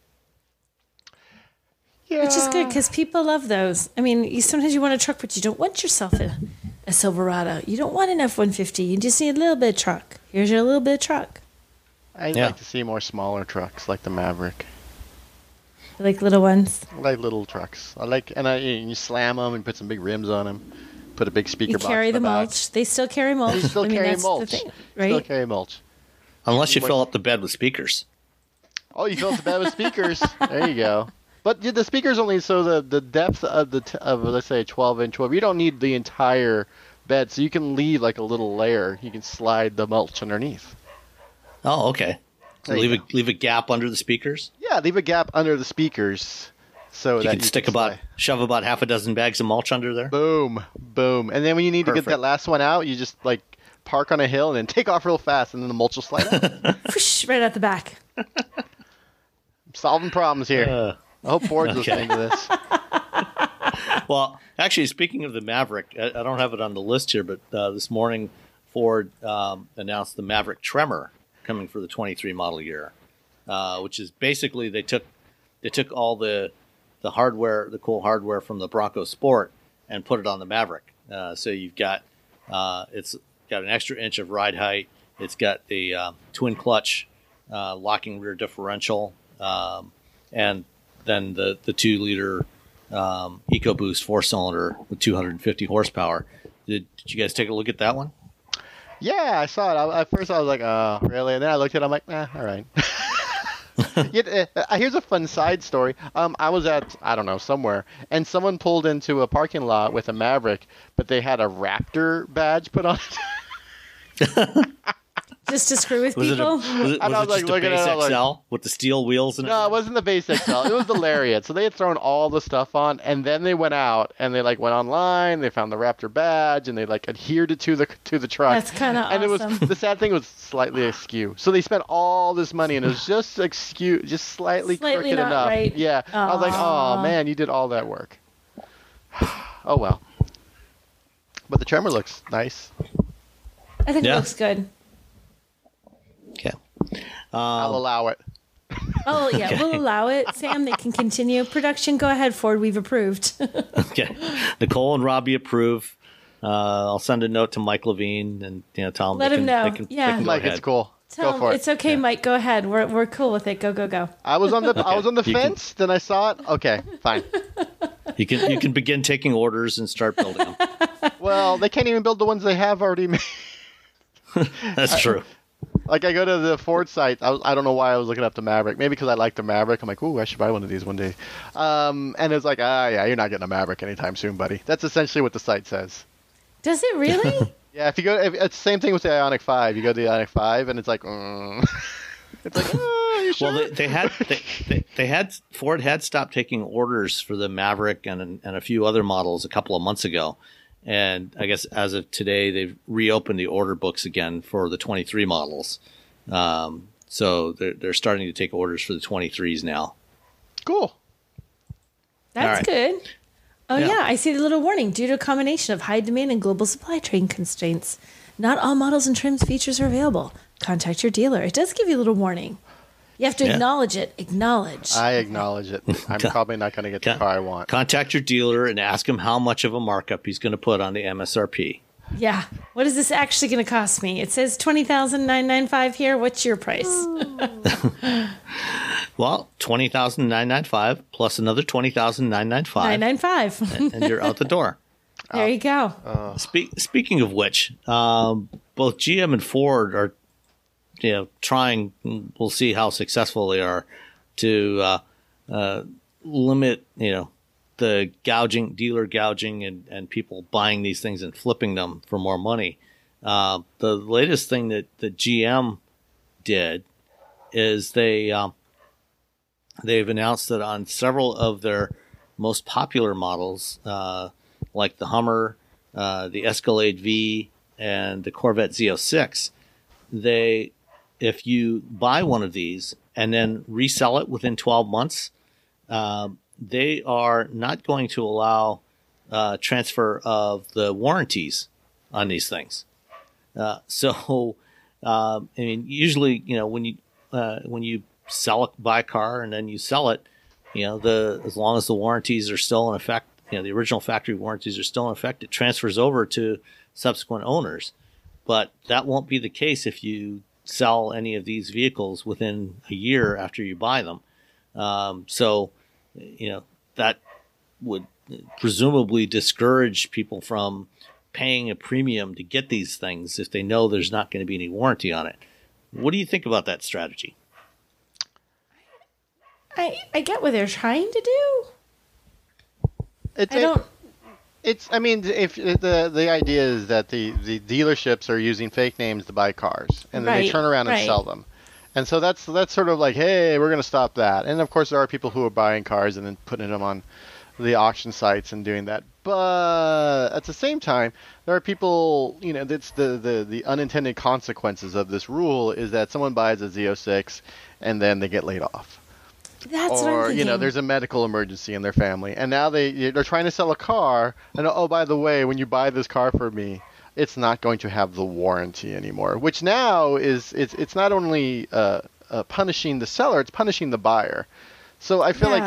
Yeah. Which is good because people love those. I mean, sometimes you want a truck, but you don't want yourself a Silverado. You don't want an F-150. You just need a little bit of truck. Here's your little bit of truck. I'd like to see more smaller trucks like the Maverick. Like little ones? I like little trucks. You slam them and put some big rims on them. Put a big speaker box. You carry the mulch. They still carry mulch. They still carry that's mulch. The thing, right? Still carry mulch. Unless you fill up the bed with speakers. Oh, you filled the bed with speakers. There you go. But the speakers only so the depth of of let's say a 12-inch web. You don't need the entire bed, so you can leave like a little layer. You can slide the mulch underneath. Oh, okay. So leave a gap under the speakers. Yeah, leave a gap under the speakers so you can shove about half a dozen bags of mulch under there. Boom, boom, and then when you need to get that last one out, you just like park on a hill and then take off real fast, and then the mulch will slide out. Whoosh, right out the back. Solving problems here. I hope Ford's listening to this. Well, actually, speaking of the Maverick, I don't have it on the list here, but this morning Ford announced the Maverick Tremor coming for the 23 model year, which is basically they took all the hardware, the cool hardware from the Bronco Sport, and put it on the Maverick. So you've got it's got an extra inch of ride height. It's got the twin clutch locking rear differential, and then the 2-liter EcoBoost 4-cylinder with 250 horsepower. Did you guys take a look at that one? Yeah, I saw it. At first, I was like, "Oh, really?" And then I looked at it. I'm like, all right. Here's a fun side story. I was at, I don't know, somewhere, and someone pulled into a parking lot with a Maverick, but they had a Raptor badge put on it. Just to screw with Was people? Was it just a base XL with the steel wheels in it? No, it wasn't the base XL. It was the Lariat. So they had thrown all the stuff on, and then they went out and they went online. They found the Raptor badge and they adhered it to the truck. That's kind of awesome. And it was the sad thing was slightly askew. So they spent all this money and it was just askew, just slightly crooked not enough. right. Yeah. Aww. I was like, oh man, you did all that work. Oh well. But the Tremor looks nice. I think it looks good. Okay. I'll allow it. Oh, yeah, okay. We'll allow it. Sam, they can continue. Production, go ahead, Ford. We've approved. Okay. Nicole and Robbie approve. I'll send a note to Mike Levine and tell him. Let him know. They can Mike, ahead. it's cool. Tell go for him, it. It's okay, Mike. Go ahead. We're cool with it. Go. I was on the fence. Then I saw it. Okay, fine. You can begin taking orders and start building them. Well, they can't even build the ones they have already made. That's true. I go to the Ford site. I don't know why I was looking up the Maverick. Maybe because I like the Maverick. I'm like, ooh, I should buy one of these one day. And it's like, yeah, you're not getting a Maverick anytime soon, buddy. That's essentially what the site says. Does it really? Yeah, it's the same thing with the Ioniq 5. You go to the Ioniq 5, and it's like, it's like, are you sure? Well, Ford had stopped taking orders for the Maverick and a few other models a couple of months ago. And I guess as of today, they've reopened the order books again for the 23 models. So they're starting to take orders for the 23s now. Cool. That's good. Oh, yeah. I see the little warning. Due to a combination of high demand and global supply chain constraints, not all models and trims features are available. Contact your dealer. It does give you a little warning. You have to acknowledge it. Acknowledge. I acknowledge it. I'm probably not going to get the car I want. Contact your dealer and ask him how much of a markup he's going to put on the MSRP. Yeah. What is this actually going to cost me? It says $20,995 here. What's your price? Well, $20,995 plus another $20,995. $995. And you're out the door. There you go. Speaking of which, both GM and Ford are trying, we'll see how successful they are, to limit, the dealer gouging and people buying these things and flipping them for more money. The latest thing that the GM did is they've announced that on several of their most popular models, like the Hummer, the Escalade V, and the Corvette Z06, if you buy one of these and then resell it within 12 months, they are not going to allow transfer of the warranties on these things. Usually, when you buy a car and then you sell it, as long as the warranties are still in effect, the original factory warranties are still in effect, it transfers over to subsequent owners. But that won't be the case if you sell any of these vehicles within a year after you buy them. That would presumably discourage people from paying a premium to get these things if they know there's not going to be any warranty on it. What do you think about that strategy? I get what they're trying to do. I mean, if the idea is that the dealerships are using fake names to buy cars, and then they turn around and sell them, and so that's sort of like, hey, we're going to stop that. And of course, there are people who are buying cars and then putting them on the auction sites and doing that. But at the same time, there are people, that's the unintended consequences of this rule is that someone buys a Z06 and then they get laid off. That's what I'm thinking. There's a medical emergency in their family, and now they're trying to sell a car, and oh, by the way, when you buy this car for me, it's not going to have the warranty anymore. Which now it's not only punishing the seller, it's punishing the buyer. So I feel like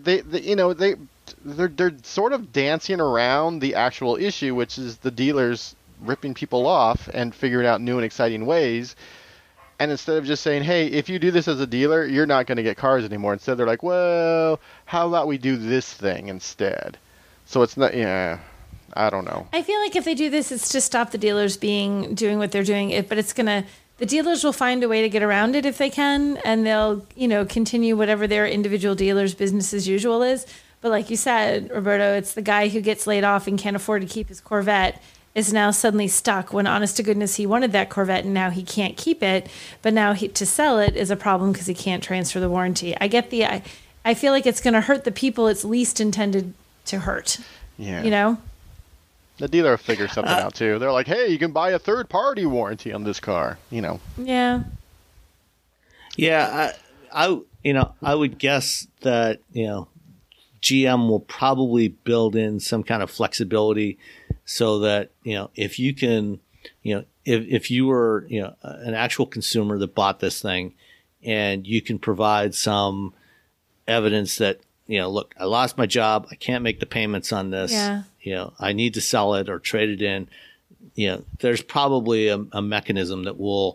they're sort of dancing around the actual issue, which is the dealers ripping people off and figuring out new and exciting ways. And instead of just saying, hey, if you do this as a dealer, you're not going to get cars anymore. Instead, they're like, well, how about we do this thing instead? So it's not, I don't know. I feel like if they do this, it's to stop the dealers doing what they're doing. But the dealers will find a way to get around it if they can, and they'll, continue whatever their individual dealers' business as usual is. But like you said, Roberto, it's the guy who gets laid off and can't afford to keep his Corvette is now suddenly stuck when, honest to goodness, he wanted that Corvette and now he can't keep it. But now to sell it is a problem because he can't transfer the warranty. I feel like it's going to hurt the people it's least intended to hurt. Yeah. The dealer will figure something out too. They're like, hey, you can buy a third-party warranty on this car. Yeah. Yeah. I would guess that GM will probably build in some kind of flexibility so that, if you can, if you were, an actual consumer that bought this thing and you can provide some evidence that, look, I lost my job. I can't make the payments on this. Yeah. I need to sell it or trade it in. There's probably a mechanism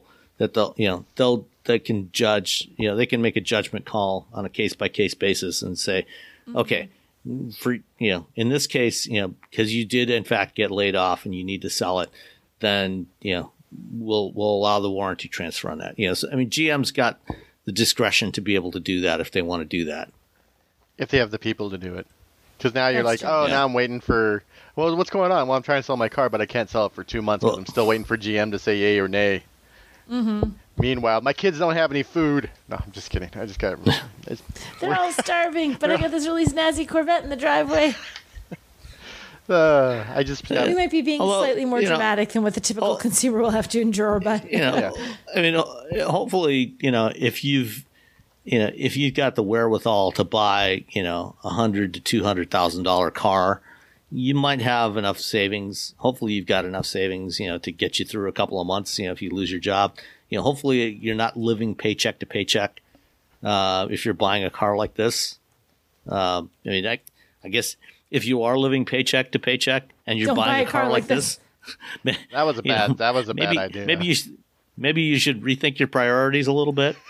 they can judge, they can make a judgment call on a case by case basis and say, okay, for, in this case, because you did in fact get laid off and you need to sell it, then, we'll allow the warranty transfer on that. So, I mean, GM's got the discretion to be able to do that if they want to do that. If they have the people to do it. Because now you're now I'm waiting for, well, what's going on? Well, I'm trying to sell my car, but I can't sell it for 2 months because I'm still waiting for GM to say yay or nay. Mm-hmm. Meanwhile, my kids don't have any food. No, I'm just kidding. I just got. They're all starving, but I got this really snazzy Corvette in the driveway. We might be being slightly more dramatic than what the typical consumer will have to endure, but I mean, hopefully, if you've got the wherewithal to buy, $100,000 to $200,000 car, you might have enough savings. Hopefully, you've got enough savings, to get you through a couple of months. If you lose your job. Hopefully you're not living paycheck to paycheck if you're buying a car like this. I guess if you are living paycheck to paycheck and you're buying a car like this, that was a bad idea. Maybe you should rethink your priorities a little bit.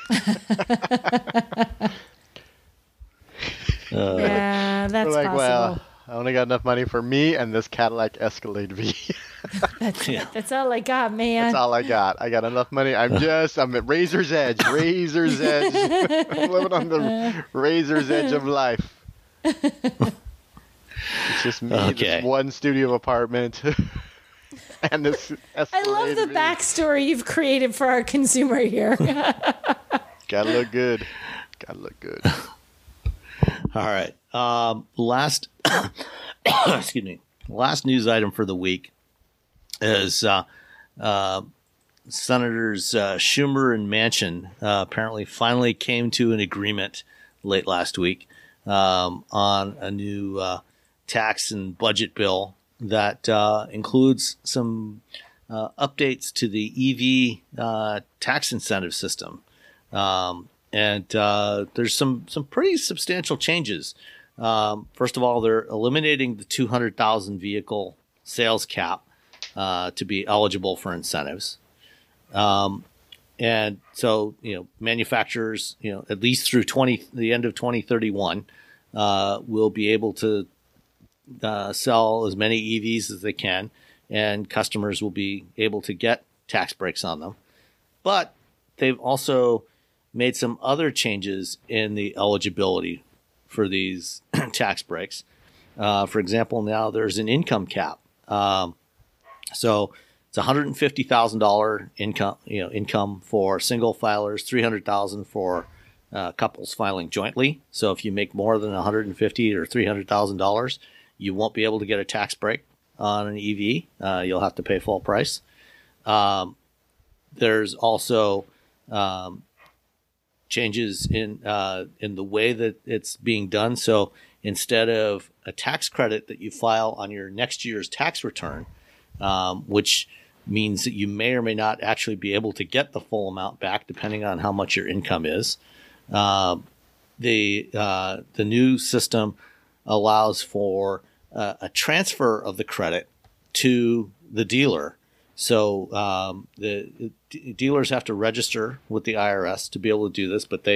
Yeah, that's possible. Well, I only got enough money for me and this Cadillac Escalade V. That's all I got, man. That's all I got. I got enough money. I'm at razor's edge. I'm living on the razor's edge of life. It's just me, this one studio apartment, and this Escalade I love the V. backstory you've created for our consumer here. Gotta look good. All right. Last news item for the week is Senators Schumer and Manchin apparently finally came to an agreement late last week on a new tax and budget bill that includes some updates to the EV tax incentive system. And there's some pretty substantial changes. First of all, they're eliminating the 200,000 vehicle sales cap to be eligible for incentives. And so, manufacturers, at least through the end of 2031, will be able to sell as many EVs as they can, and customers will be able to get tax breaks on them. But they've also made some other changes in the eligibility for these tax breaks. For example, now there's an income cap. So it's $150,000 income for single filers, $300,000 for couples filing jointly. So if you make more than $150,000 or $300,000, you won't be able to get a tax break on an EV. You'll have to pay full price. There's also changes in the way that it's being done. So instead of a tax credit that you file on your next year's tax return, which means that you may or may not actually be able to get the full amount back depending on how much your income is. The new system allows for a transfer of the credit to the dealer. So the dealers have to register with the IRS to be able to do this, but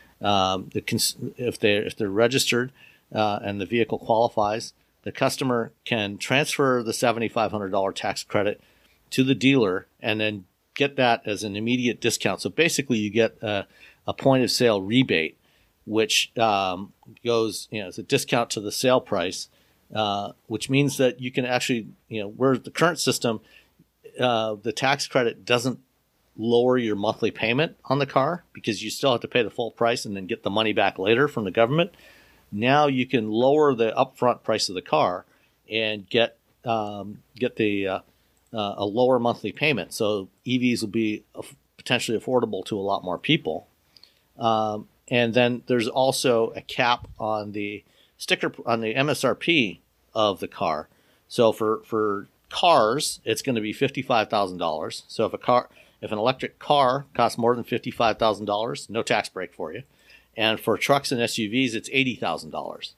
if they're registered and the vehicle qualifies, the customer can transfer the $7,500 tax credit to the dealer and then get that as an immediate discount. So basically, you get a point of sale rebate, which goes, as a discount to the sale price, which means that you can actually, where the current system, the tax credit doesn't lower your monthly payment on the car because you still have to pay the full price and then get the money back later from the government. Now you can lower the upfront price of the car and get a lower monthly payment. So EVs will be potentially affordable to a lot more people. And then there's also a cap on the MSRP of the car. So for cars, it's going to be $55,000. So if an electric car costs more than $55,000, no tax break for you. And for trucks and SUVs, it's $80,000.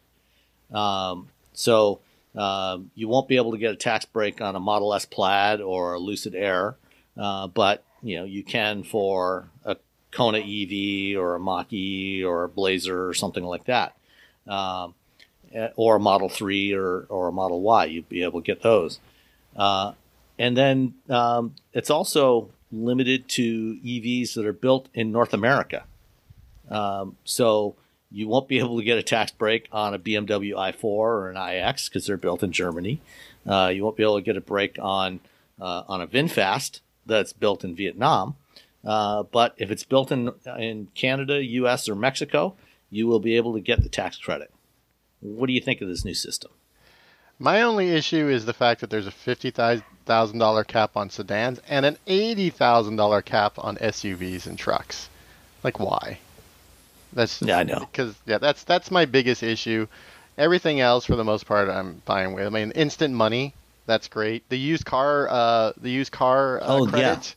So you won't be able to get a tax break on a Model S Plaid or a Lucid Air, but you can for a Kona EV or a Mach-E or a Blazer or something like that, or a Model 3 or a Model Y. You'd be able to get those. And then it's also limited to EVs that are built in North America. So you won't be able to get a tax break on a BMW i4 or an iX because they're built in Germany. You won't be able to get a break on a VinFast that's built in Vietnam. But if it's built in Canada, U.S., or Mexico, you will be able to get the tax credit. What do you think of this new system? My only issue is the fact that there's a $50,000 cap on sedans and an $80,000 cap on SUVs and trucks. Like, why? I know. Because that's my biggest issue. Everything else, for the most part, I'm fine with. I mean, instant money, that's great. The used car credit, $4,000.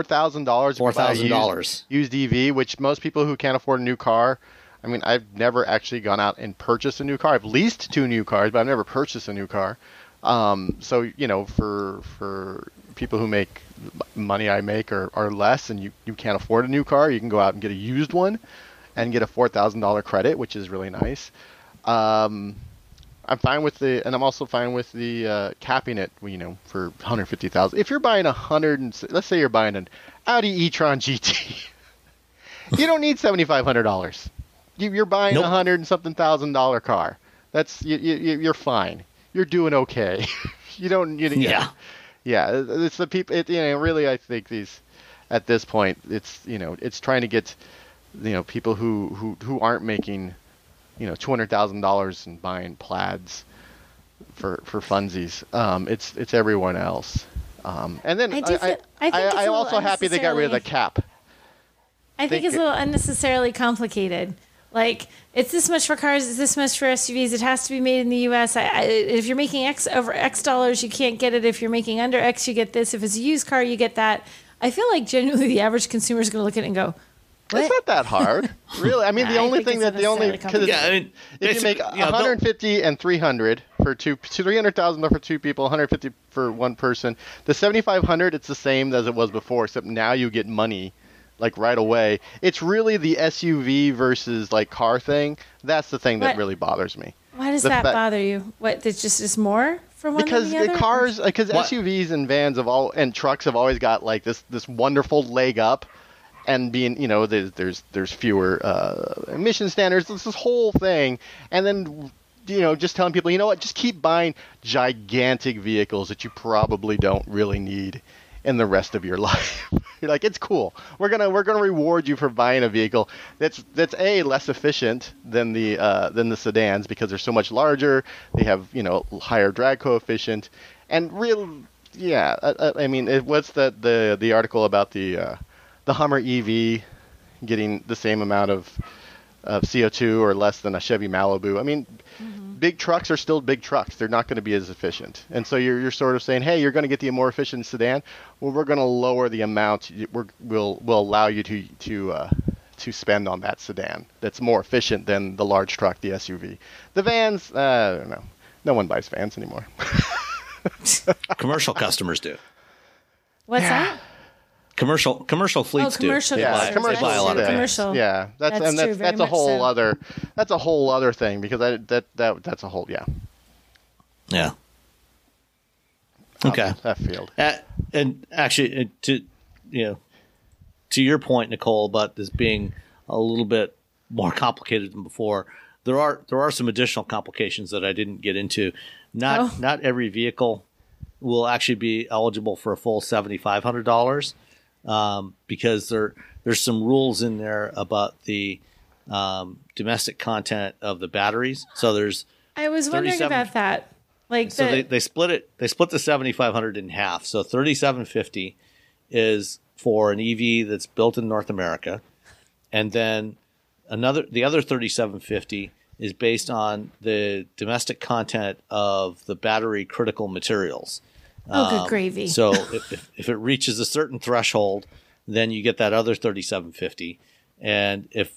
$4,000 used EV, which most people who can't afford a new car. I mean, I've never actually gone out and purchased a new car. I've leased 2 new cars, but I've never purchased a new car. So for people who make money I make or less, and you can't afford a new car, you can go out and get a used one and get a $4,000 credit, which is really nice. I'm fine with and I'm also fine with the capping it, for $150,000. If you're buying let's say you're buying an Audi e-tron GT, you don't need $7,500. You're buying a $100 and something thousand car. That's you're fine. You're doing okay. You don't. Yeah. It's the people. Really, I think these, at this point, it's trying to get, people who aren't making, $200,000 and buying plaids for funsies. It's everyone else. And then I'm also happy they got rid of the cap. I think it's a little unnecessarily complicated. Like, it's this much for cars, it's this much for SUVs. It has to be made in the U.S. If you're making over X dollars, you can't get it. If you're making under X, you get this. If it's a used car, you get that. I feel like genuinely the average consumer is going to look at it and go, what? It's not that hard, really. I mean, because if you make 150 and 300 for $300,000 for 2 people, 150 for 1 person, the $7,500, it's the same as it was before, except now you get money. Like right away. It's really the SUV versus like car thing. That's the thing that really bothers me. Why does that bother you? What? There's just more for one than the other? Because SUVs and vans and trucks have always got like this wonderful leg up, and being, there's fewer emission standards. This whole thing, and then just telling people, you know what, just keep buying gigantic vehicles that you probably don't really need in the rest of your life. You're like, it's cool. We're gonna reward you for buying a vehicle that's less efficient than the sedans because they're so much larger. They have higher drag coefficient, and what's the article about the Hummer EV getting the same amount of CO2 or less than a Chevy Malibu? I mean, big trucks are still big trucks. They're not going to be as efficient. And so you're sort of saying, hey, you're going to get the more efficient sedan. Well, we're going to lower the amount we'll allow you to spend on that sedan that's more efficient than the large truck, the SUV. The vans, I don't know. No one buys vans anymore. Commercial customers do. What's that? Commercial fleets do. Commercial They buy a lot of vans. commercial. Yeah, that's a whole other thing because that's a whole Yeah. Okay. That field. And actually, to your point, Nicole, about this being a little bit more complicated than before, there are some additional complications that I didn't get into. Not every vehicle will actually be eligible for a full $7,500 because there's some rules in there about the domestic content of the batteries. So I was wondering about that. They split it. They split the $7,500 in half. So $3,750 is for an EV that's built in North America, and then the other $3,750 is based on the domestic content of the battery critical materials. Good gravy. So if it reaches a certain threshold, then you get that other $3,750, and if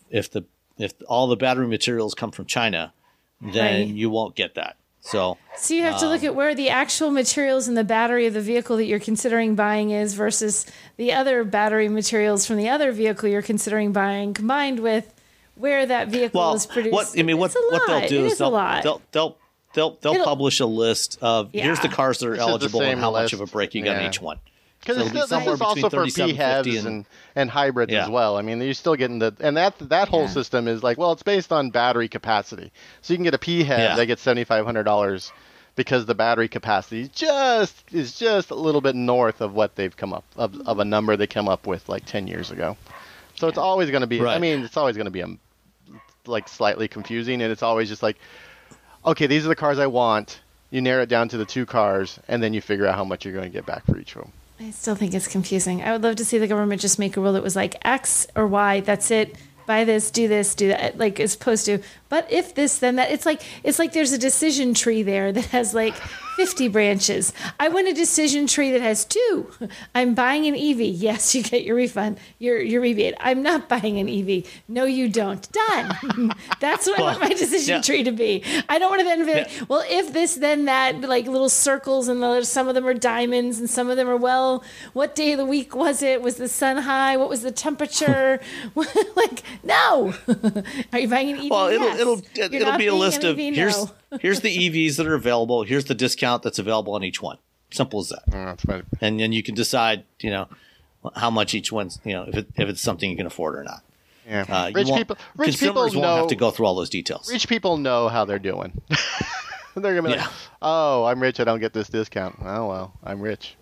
all the battery materials come from China, then you won't get that. So you have to look at where the actual materials in the battery of the vehicle that you're considering buying is versus the other battery materials from the other vehicle you're considering buying, combined with where that vehicle is produced. What they'll do is they'll publish a list of here's the cars that are eligible and how much of a break you got on each one. Because this is also for PHEVs and hybrids as well. I mean, you're still getting that whole system is like, well, it's based on battery capacity. So you can get a PHEV that gets $7,500 because the battery capacity is just a little bit north of what they've come up of a number they came up with like 10 years ago. So it's always going to be. Right. I mean, it's always going to be like slightly confusing, and it's always just like, okay, these are the cars I want. You narrow it down to the two cars, and then you figure out how much you're going to get back for each of them. I still think it's confusing. I would love to see the government just make a rule that was like X or Y. That's it. Buy this, do that, like as opposed to, but if this, then that. It's like there's a decision tree there that has like 50 branches. I want a decision tree that has 2. I'm buying an EV. Yes, you get your refund, your rebate. I'm not buying an EV. No, you don't. Done. That's what I want my decision tree to be. I don't want to then be like, well, if this, then that, like little circles, and some of them are diamonds, and some of them are, well, what day of the week was it? Was the sun high? What was the temperature? Like, no. Are you buying an EV? Well, Yes. it'll be a list of here's the EVs that are available. Here's the discount that's available on each one. Simple as that. That's right. And then you can decide, how much each one's, if it's something you can afford or not. Yeah. Consumers won't have to go through all those details. Rich people know how they're doing. They're gonna be like, "Oh, I'm rich. I don't get this discount. Oh well, I'm rich."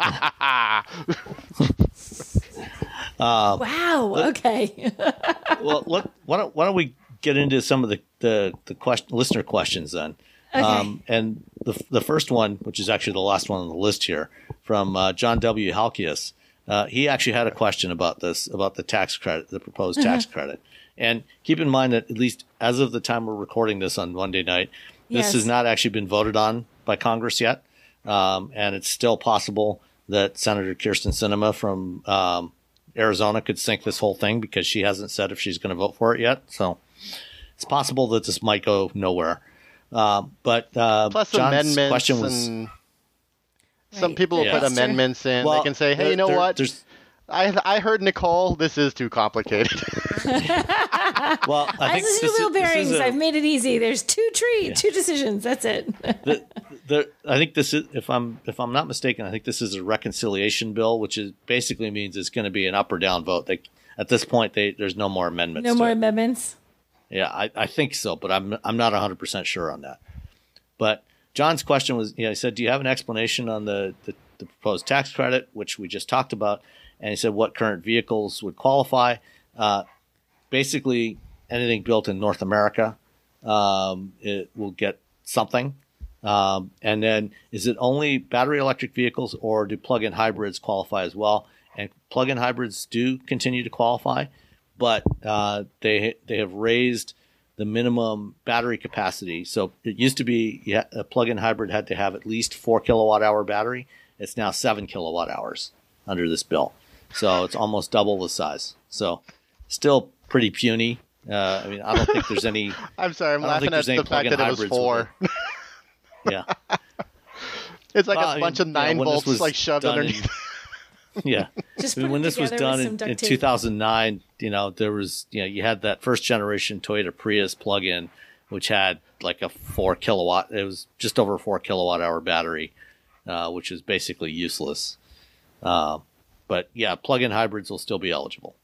Wow. Okay. Well, why don't we get into some of the listener questions then? Okay. And the first one, which is actually the last one on the list here, from John W. Halkias. He actually had a question about the tax credit, the proposed tax credit. And keep in mind that at least as of the time we're recording this on Monday night, this has not actually been voted on by Congress yet. And it's still possible that Senator Kyrsten Sinema from Arizona could sink this whole thing because she hasn't said if she's going to vote for it yet. So it's possible that this might go nowhere. But plus John's amendments question was... Some people will put amendments in. Well, they can say, hey, you know what? I heard Nicole. This is too complicated. Well, I think this is wheel bearings. I've made it easy. There's two decisions. That's it. I think this is, if I'm not mistaken, I think this is a reconciliation bill, which basically means it's going to be an up or down vote. at this point, there's no more amendments. No to more it. amendments. Yeah, I think so, but I'm not 100% sure on that. But John's question was, he said, do you have an explanation on the proposed tax credit, which we just talked about? And he said, what current vehicles would qualify? Basically, anything built in North America, it will get something. And then is it only battery electric vehicles, or do plug-in hybrids qualify as well? And plug-in hybrids do continue to qualify, but they have raised the minimum battery capacity. So it used to be a plug-in hybrid had to have at least 4 kilowatt hour battery. It's now 7 kilowatt hours under this bill. So it's almost double the size. So still pretty puny. I mean, I don't think there's any. I'm sorry, I'm laughing at the fact that it was 4. Yeah. It's like a bunch of 9 volts like shoved underneath. Yeah. Just When this was done in 2009, there was, you had that first generation Toyota Prius plug-in, which had like a 4 kilowatt. It was just over a 4 kilowatt hour battery, which is basically useless. But yeah, plug-in hybrids will still be eligible.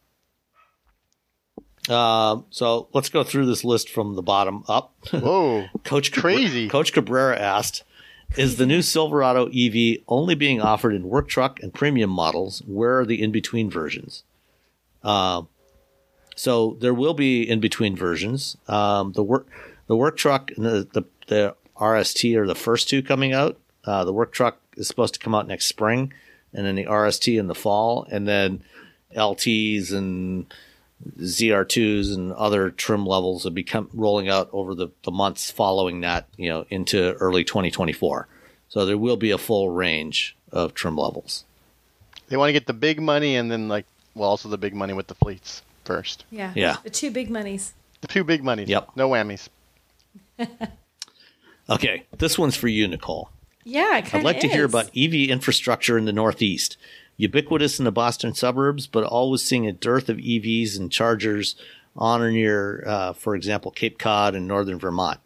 So let's go through this list from the bottom up. Whoa, Coach crazy. Coach Cabrera asked, is the new Silverado EV only being offered in work truck and premium models? Where are the in-between versions? So there will be in-between versions. The work truck and the RST are the first two coming out. The work truck is supposed to come out next spring, and then the RST in the fall, and then LTs and ZR2s and other trim levels will be rolling out over the months following that, into early 2024. So there will be a full range of trim levels. They want to get the big money and then also the big money with the fleets first. Yeah. The 2 big monies. The 2 big monies. Yep. No whammies. Okay. This one's for you, Nicole. Yeah, it kind of I'd like to hear about EV infrastructure in the Northeast. Ubiquitous in the Boston suburbs, but always seeing a dearth of EVs and chargers on or near, for example, Cape Cod and northern Vermont.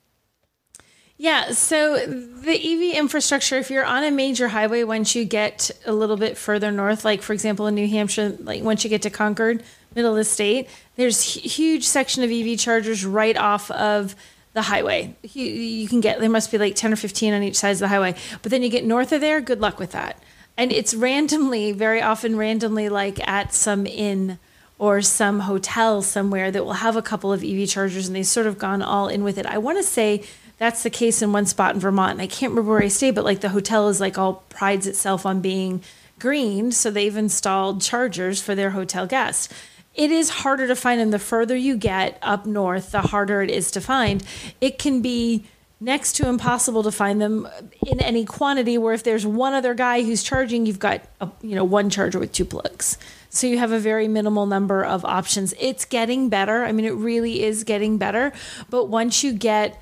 Yeah, so the EV infrastructure, if you're on a major highway, once you get a little bit further north, like for example in New Hampshire, like once you get to Concord, middle of the state, there's huge section of EV chargers right off of the highway. You can get, there must be like 10 or 15 on each side of the highway, but then you get north of there, good luck with that. And it's very often randomly like at some inn or some hotel somewhere that will have a couple of EV chargers, and they've sort of gone all in with it. I want to say that's the case in one spot in Vermont, and I can't remember where I stay, but like the hotel is like all prides itself on being green, so they've installed chargers for their hotel guests. It is harder to find them. The further you get up north, the harder it is to find. It can be next to impossible to find them in any quantity, where if there's one other guy who's charging, you've got one charger with 2 plugs. So you have a very minimal number of options. It's getting better. I mean, it really is getting better. But once you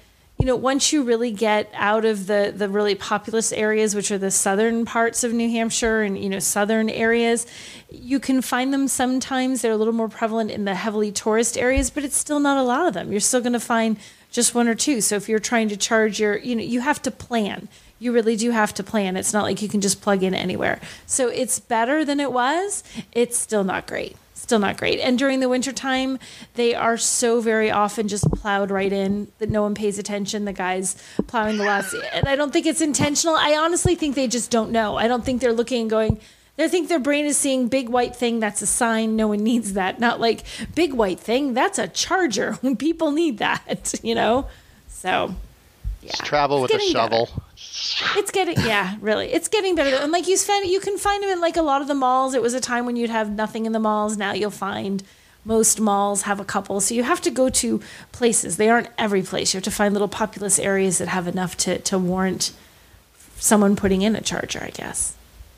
really get out of the really populous areas, which are the southern parts of New Hampshire and, southern areas, you can find them sometimes. They're a little more prevalent in the heavily tourist areas, but it's still not a lot of them. You're still going to find just 1 or 2. So if you're trying to charge you have to plan. You really do have to plan. It's not like you can just plug in anywhere. So it's better than it was. It's still not great. And during the wintertime, they are so very often just plowed right in that no one pays attention. The guy's plowing the last. And I don't think it's intentional. I honestly think they just don't know. I don't think they're looking and going, I think their brain is seeing big white thing. That's a sign. No one needs that. Not like big white thing. That's a charger when people need that, So, yeah. Just travel with a shovel. Better. It's getting, really. It's getting better. And like you can find them in like a lot of the malls. It was a time when you'd have nothing in the malls. Now you'll find most malls have a couple. So you have to go to places. They aren't every place. You have to find little populous areas that have enough to warrant someone putting in a charger, I guess.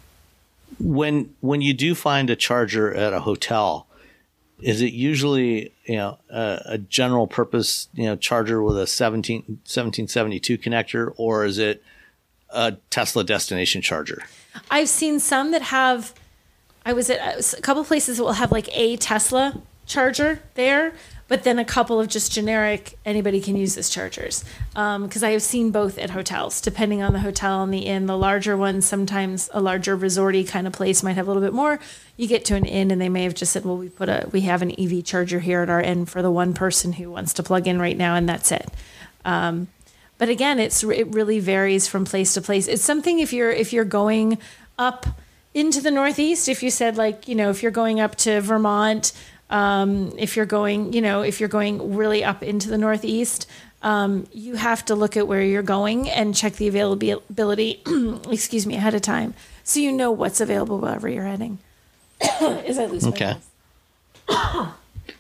When you do find a charger at a hotel, is it usually a general purpose charger with a 1772 connector, or is it a Tesla destination charger? I've seen some that have. I was at a couple places that will have like a Tesla charger there, but then a couple of just generic, anybody can use this chargers. Because I have seen both at hotels, depending on the hotel and the inn. The larger ones, sometimes a larger resorty kind of place might have a little bit more. You get to an inn and they may have just said, well, we have an EV charger here at our inn for the one person who wants to plug in right now, and that's it. But again, it really varies from place to place. It's something if you're going up into the Northeast, if you said if you're going up to Vermont, if you're going really up into the Northeast, you have to look at where you're going and check the availability, ahead of time, so you know what's available wherever you're heading. As I lose my voice. All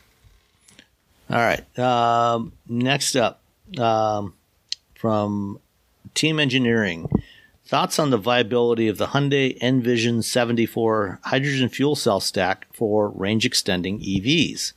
right. Next up, from Team Engineering. Thoughts on the viability of the Hyundai Envision 74 hydrogen fuel cell stack for range-extending EVs?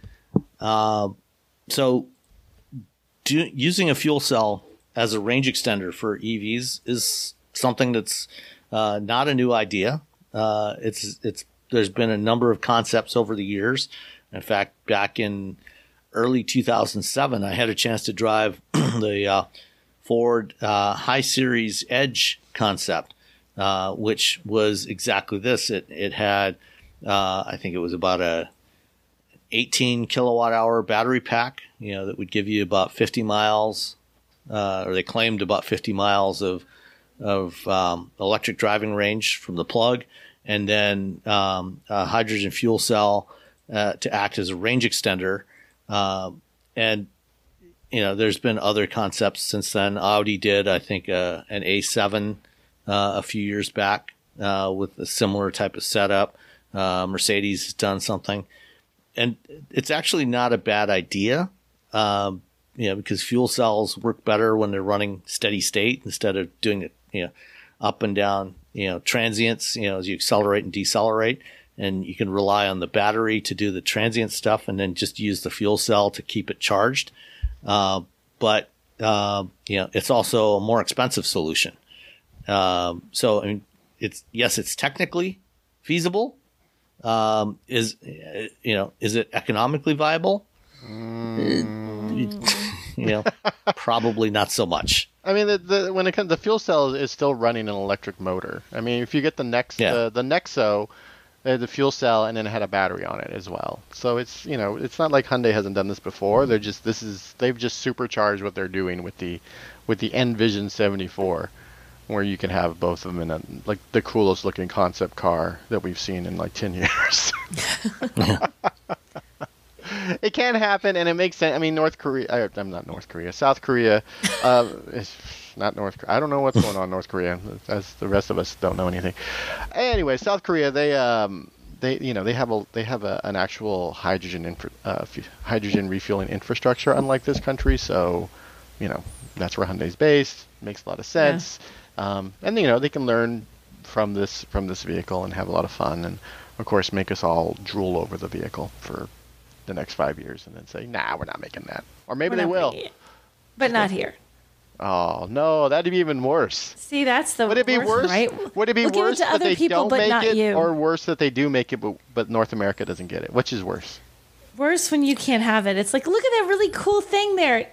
Using a fuel cell as a range extender for EVs is something that's not a new idea. There's been a number of concepts over the years. In fact, back in early 2007, I had a chance to drive the Ford High Series Edge concept, which was exactly this. It had, I think it was about a 18 kilowatt hour battery pack, that would give you about 50 miles, or they claimed about 50 miles of electric driving range from the plug, and then a hydrogen fuel cell to act as a range extender. And there's been other concepts since then. Audi did, I think, an A7 a few years back with a similar type of setup. Mercedes has done something. And it's actually not a bad idea, because fuel cells work better when they're running steady state instead of doing it, up and down, transients, as you accelerate and decelerate. And you can rely on the battery to do the transient stuff and then just use the fuel cell to keep it charged. But it's also a more expensive solution. It's technically feasible. Is it economically viable? Probably not so much. I mean, when it comes, the fuel cell is still running an electric motor. I mean, if you get the Nexo, they had the fuel cell and then it had a battery on it as well. So it's it's not like Hyundai hasn't done this before. They've just supercharged what they're doing with the Envision 74, where you can have both of them in the coolest looking concept car that we've seen in 10 years. It can happen, and it makes sense. I mean, South Korea is not North Korea. I don't know what's going on in North Korea, as the rest of us don't know anything. Anyway, South Korea, they have an actual hydrogen refueling infrastructure, unlike this country. So, that's where Hyundai's based. Makes a lot of sense. Yeah. And they can learn from this vehicle and have a lot of fun, and of course make us all drool over the vehicle for the next 5 years, and then say, "Nah, we're not making that," or maybe they will, but not here. Oh no, that'd be even worse. See, that's the would it be worse? Right? Would it be worse that they don't make it, or worse that they do make it, but North America doesn't get it? Which is worse? Worse when you can't have it. It's like, look at that really cool thing there.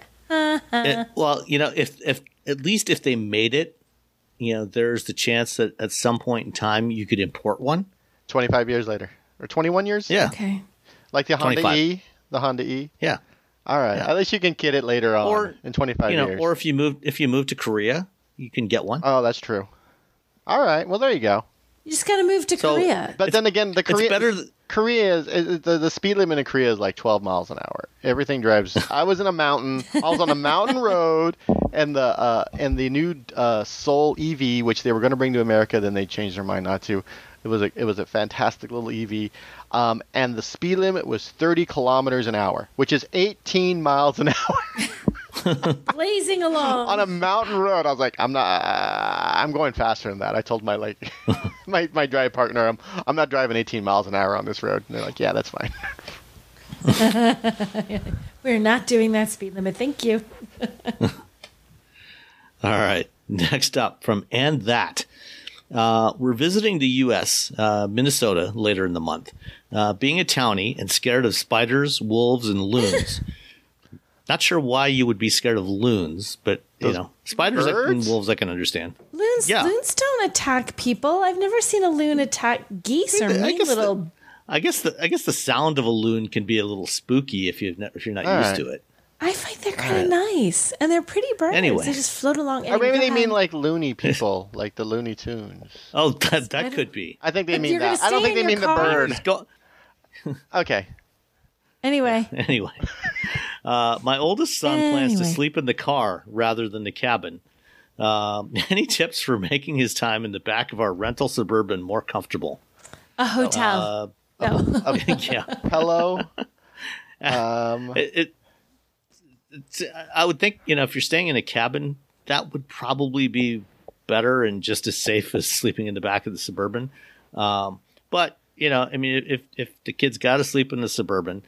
If at least if they made it, there's the chance that at some point in time you could import one. 25 years later, or 21 years? Yeah. Okay. Like the Honda 25. E? The Honda E? Yeah. All right. Yeah. At least you can get it later on, or in 25 years. Or if you move to Korea, you can get one. Oh, that's true. All right. Well, there you go. You just got to move to Korea. But then again, Korea is the speed limit in Korea is 12 miles an hour. Everything drives. I was in a mountain. I was on a mountain road, and the new Soul EV, which they were going to bring to America, then they changed their mind not to. It was a fantastic little EV, and the speed limit was 30 kilometers an hour, which is 18 miles an hour. Blazing along on a mountain road. I was like, I'm going faster than that. I told my my drive partner, I'm not driving 18 miles an hour on this road. And they're like, yeah, that's fine. We're not doing that speed limit. Thank you. All right. Next up from And That. We're visiting the U.S., Minnesota, later in the month. Being a townie and scared of spiders, wolves, and loons. Not sure why you would be scared of loons, but, spiders and wolves I can understand. Loons don't attack people. I've never seen a loon attack geese or little... I guess the sound of a loon can be a little spooky if you're not used to it. I find they're kind of nice, and they're pretty birds. Anyway. They just float along. Or maybe they mean like loony people, like the Looney Tunes. Oh, that could be. I think they mean you're gonna that. I don't stay think they in mean your the car? bird. Okay. Anyway. My oldest son plans to sleep in the car rather than the cabin. Any tips for making his time in the back of our rental Suburban more comfortable? A hotel. Yeah. Hello. I would think, if you're staying in a cabin, that would probably be better and just as safe as sleeping in the back of the Suburban. But, if the kids got to sleep in the Suburban,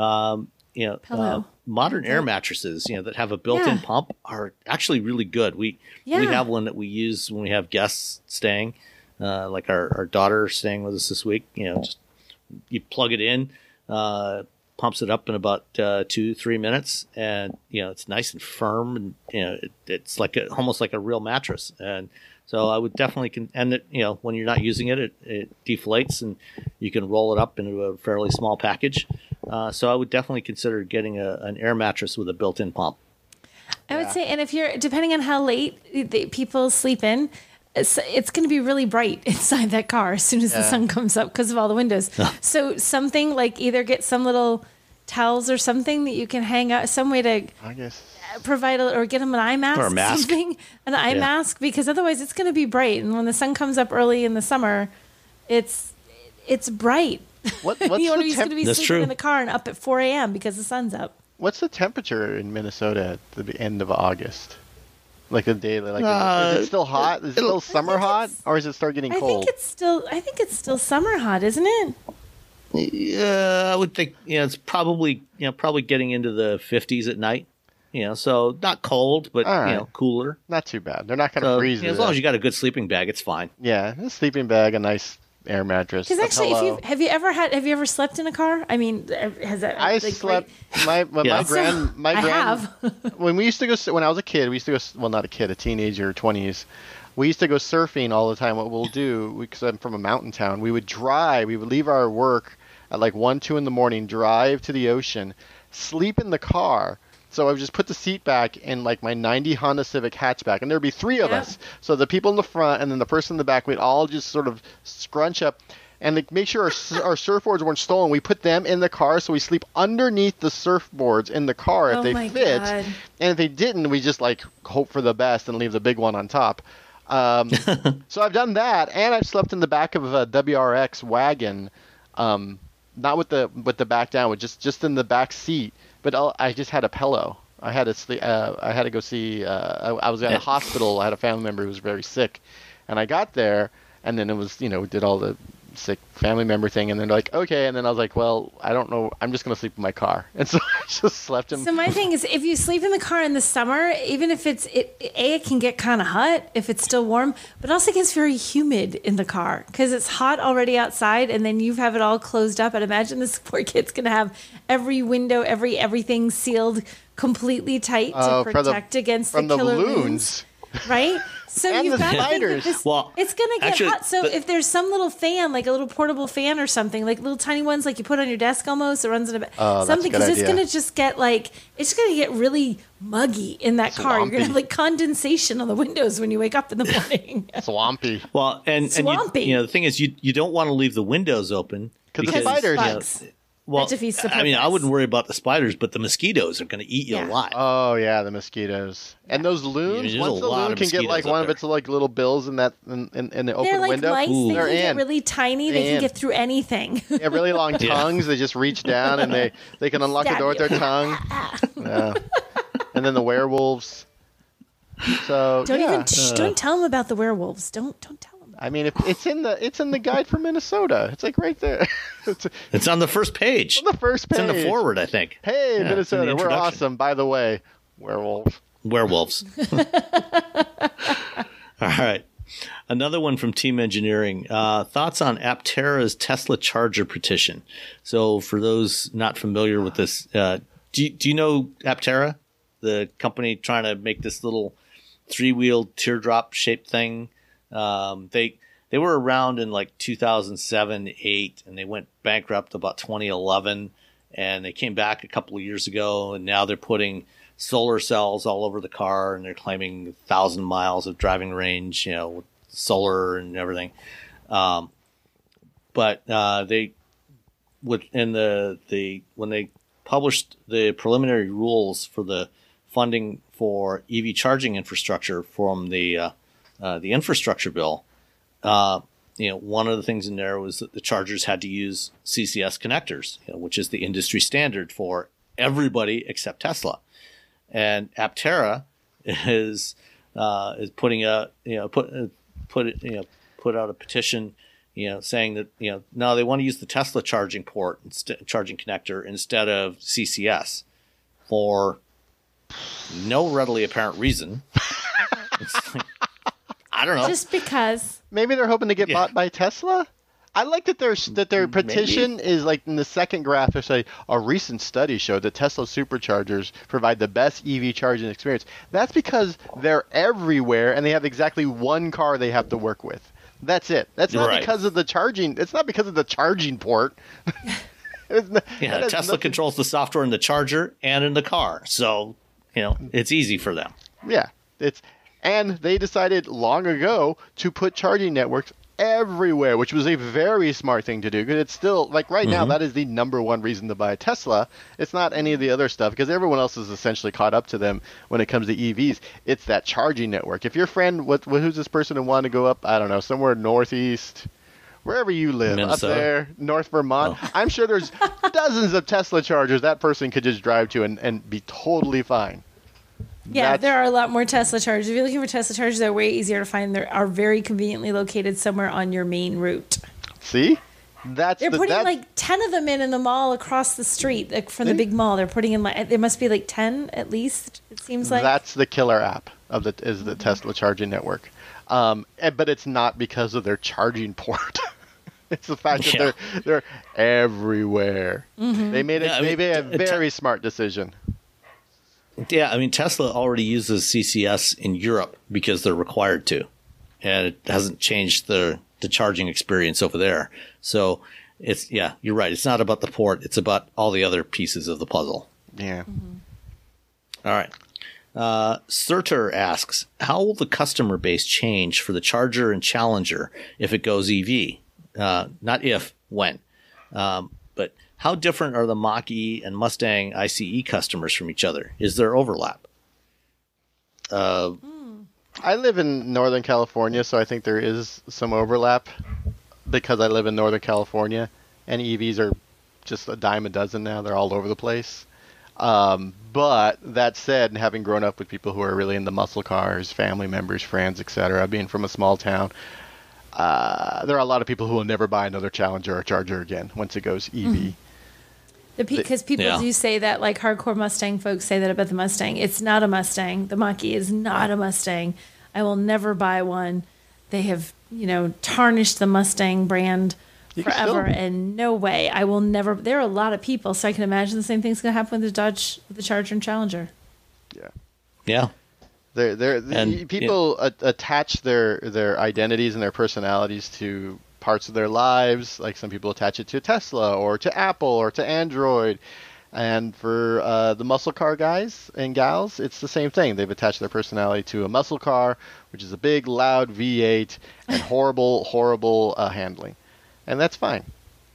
modern air mattresses, that have a built-in pump are actually really good. We have one that we use when we have guests staying, like our daughter staying with us this week. Just you plug it in, pumps it up in about 2-3 minutes, and it's nice and firm, and it's like almost like a real mattress. And so I would definitely when you're not using it, it deflates and you can roll it up into a fairly small package. So I would definitely consider getting an air mattress with a built-in pump. I would say, and if you're depending on how late people sleep in, it's going to be really bright inside that car as soon as the sun comes up because of all the windows. So something like either get some little towels or something that you can hang out, some way to provide or get them an eye mask or a mask. Something, an eye mask, because otherwise it's going to be bright. And when the sun comes up early in the summer, it's bright. What's he's going to be That's sleeping true. in the car and up at 4 a.m. because the sun's up. What's the temperature in Minnesota at the end of August? Like the day, is it still hot? Is it still summer hot, or is it start getting cold? I think it's still summer hot, isn't it? Yeah, I would think it's probably getting into the 50s at night. So not cold, but cooler. Not too bad. They're not going to freeze. As long as you got a good sleeping bag, it's fine. Yeah, a sleeping bag, a nice air mattress. Because actually, have you ever slept in a car? I mean, has that? I slept. My grand. When we used to go, when I was a kid, we used to go. Well, not a kid, a teenager, 20s. We used to go surfing all the time. What we'll do, because I'm from a mountain town, we would drive. We would leave our work at like 1-2 in the morning, drive to the ocean, sleep in the car. So I would just put the seat back in like my 90 Honda Civic hatchback, and there'd be 3 of us. So the people in the front and then the person in the back, we'd all just sort of scrunch up and to make sure our surfboards weren't stolen. We put them in the car, so we sleep underneath the surfboards in the car if they fit. God. And if they didn't, we just like hope for the best and leave the big one on top. So I've done that, and I've slept in the back of a WRX wagon, not with the back down, with just in the back seat. But I just had a pillow. I had to sleep. I had to go see. I was at a hospital. I had a family member who was very sick, and I got there, and then it was we did all the sick family member thing, and then like okay, and then I was like, well, I don't know. I'm just gonna sleep in my car, and so I just slept in. So my thing is, if you sleep in the car in the summer, even if it can get kind of hot if it's still warm, but also it gets very humid in the car because it's hot already outside, and then you have it all closed up. And imagine this poor kid's gonna have every window, everything sealed completely tight to protect against the killer loons. Right? So and you've the got to think spiders. that this, Well, it's going to get actually, hot. So if there's some little fan, like a little portable fan or something, like little tiny ones like you put on your desk almost, that runs in a something, because it's going to just get it's going to get really muggy in that car. You're going to have like condensation on the windows when you wake up in the morning. Swampy. Well, and the thing is, you don't want to leave the windows open because the spiders. Bugs. Well, that defeats the purpose. I mean, I wouldn't worry about the spiders, but the mosquitoes are going to eat you alive. Oh yeah, the mosquitoes and those loons. Once the loon can get like one of its like little bills in that in the open they're like window, mice. They can get really tiny. They can get through anything. Yeah, really long tongues. They just reach down and they can unlock the door with their tongue. And then the werewolves. So don't tell them about the werewolves. Don't tell them. I mean, if it's in the guide for Minnesota. It's like right there. It's on the first page. On the first page. It's in the forward, I think. Hey, Minnesota, we're awesome. By the way, werewolves. All right. Another one from Team Engineering. Thoughts on Aptera's Tesla charger petition. So for those not familiar with this, do you know Aptera, the company trying to make this little 3-wheeled teardrop shaped thing? They were around in like 2007, 8, and they went bankrupt about 2011, and they came back a couple of years ago, and now they're putting solar cells all over the car, and they're claiming 1,000 miles of driving range, with solar and everything. But when they published the preliminary rules for the funding for EV charging infrastructure from the infrastructure bill, one of the things in there was that the chargers had to use CCS connectors, which is the industry standard for everybody except Tesla. And Aptera is putting put out a petition, saying that no, they want to use the Tesla charging charging connector instead of CCS for no readily apparent reason. It's like, I don't know. Just because. Maybe they're hoping to get bought by Tesla? I like that their petition is like in the second graph. They say a recent study showed that Tesla superchargers provide the best EV charging experience. That's because they're everywhere and they have exactly one car they have to work with. That's it. That's not because of the charging. It's not because of the charging port. Tesla controls the software in the charger and in the car, so it's easy for them. Yeah, and they decided long ago to put charging networks everywhere, which was a very smart thing to do, because it's still like right now that is the number one reason to buy a Tesla. It's not any of the other stuff, because everyone else is essentially caught up to them when it comes to EVs. It's that charging network. If your friend, who's this person who wanted to go up, I don't know, somewhere northeast, wherever you live, Minnesota. Up there, North Vermont, I'm sure there's dozens of Tesla chargers that person could just drive to and be totally fine. Yeah, there are a lot more Tesla chargers. If you're looking for Tesla chargers, they're way easier to find. They are very conveniently located somewhere on your main route. See? They're putting like 10 of them in the mall across the street, like from the big mall. They're putting in there must be like 10 at least, it seems like. That's the killer app is the Tesla charging network. But it's not because of their charging port. It's the fact that they're everywhere. Mm-hmm. They made a very smart decision. Yeah, I mean, Tesla already uses CCS in Europe because they're required to, and it hasn't changed the charging experience over there. So you're right. It's not about the port. It's about all the other pieces of the puzzle. Yeah. Mm-hmm. All right. Surtur asks, how will the customer base change for the Charger and Challenger if it goes EV? Not if, when. But how different are the Mach-E and Mustang ICE customers from each other? Is there overlap? I live in Northern California, so I think there is some overlap because I live in Northern California, and EVs are just a dime a dozen now. They're all over the place. But that said, having grown up with people who are really into muscle cars, family members, friends, etc., being from a small town, there are a lot of people who will never buy another Challenger or Charger again once it goes EV. Mm-hmm. Because people do say that, like hardcore Mustang folks say that about the Mustang. It's not a Mustang. The Mach-E is not a Mustang. I will never buy one. They have, tarnished the Mustang brand forever, and no way. I will never. There are a lot of people, so I can imagine the same thing's going to happen with the Charger and Challenger. Yeah. People attach their identities and their personalities to parts of their lives. Like some people attach it to Tesla or to Apple or to Android. And for the muscle car guys and gals, it's the same thing. They've attached their personality to a muscle car, which is a big, loud V8 and horrible, horrible handling. And that's fine.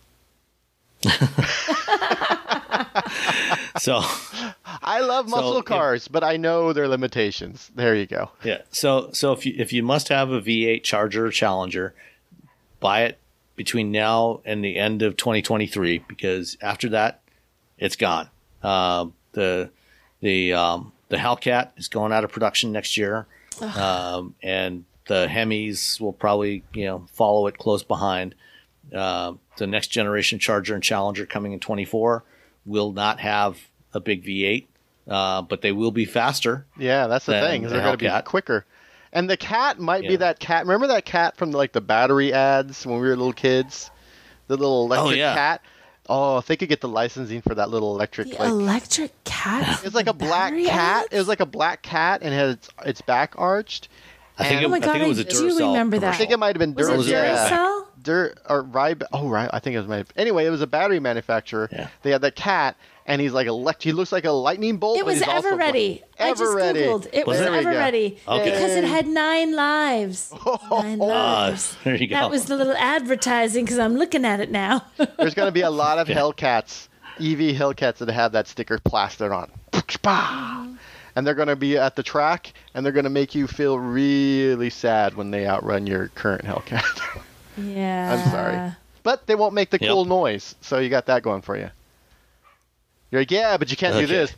So I love muscle cars, but I know their limitations. There you go. Yeah. So if you must have a V8 Charger or Challenger, buy it between now and the end of 2023, because after that, it's gone. The Hellcat is going out of production next year, and the Hemis will probably follow it close behind. The next generation Charger and Challenger coming in 24 will not have a big V8, but they will be faster. Yeah, that's the thing. They're going to be quicker. And the cat might be that cat. Remember that cat from like the battery ads when we were little kids? The little electric cat. Oh, if they could get the licensing for that little electric. Electric cat. It's like a black cat. It was like a black cat and had its back arched. I think it was a Duracell. Do remember that? I think it might have been Duracell. Was it Duracell? I think it was Anyway, it was a battery manufacturer. Yeah. They had that cat, and he's like he looks like a lightning bolt. It was Everready. I just googled. It was Everready because it had 9 lives. 9 lives. There you go. That was the little advertising because I'm looking at it now. There's going to be a lot of Hellcats, EV Hellcats that have that sticker plastered on. And they're going to be at the track, and they're going to make you feel really sad when they outrun your current Hellcat. Yeah. I'm sorry. But they won't make the cool noise, so you got that going for you. You're like, yeah, but you can't do this.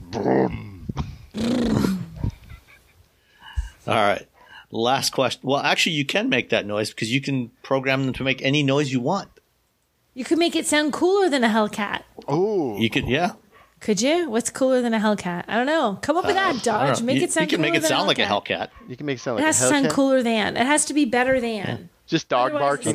All right. Last question. Well, actually, you can make that noise because you can program them to make any noise you want. You could make it sound cooler than a Hellcat. Oh. You could, yeah. Could you? What's cooler than a Hellcat? I don't know. Come up with that, Dodge. Make it sound cooler than a Hellcat. You can make it sound like a Hellcat. You can make it sound like a Hellcat. It has to sound cooler than. It has to be better than. Yeah. Just dog barking.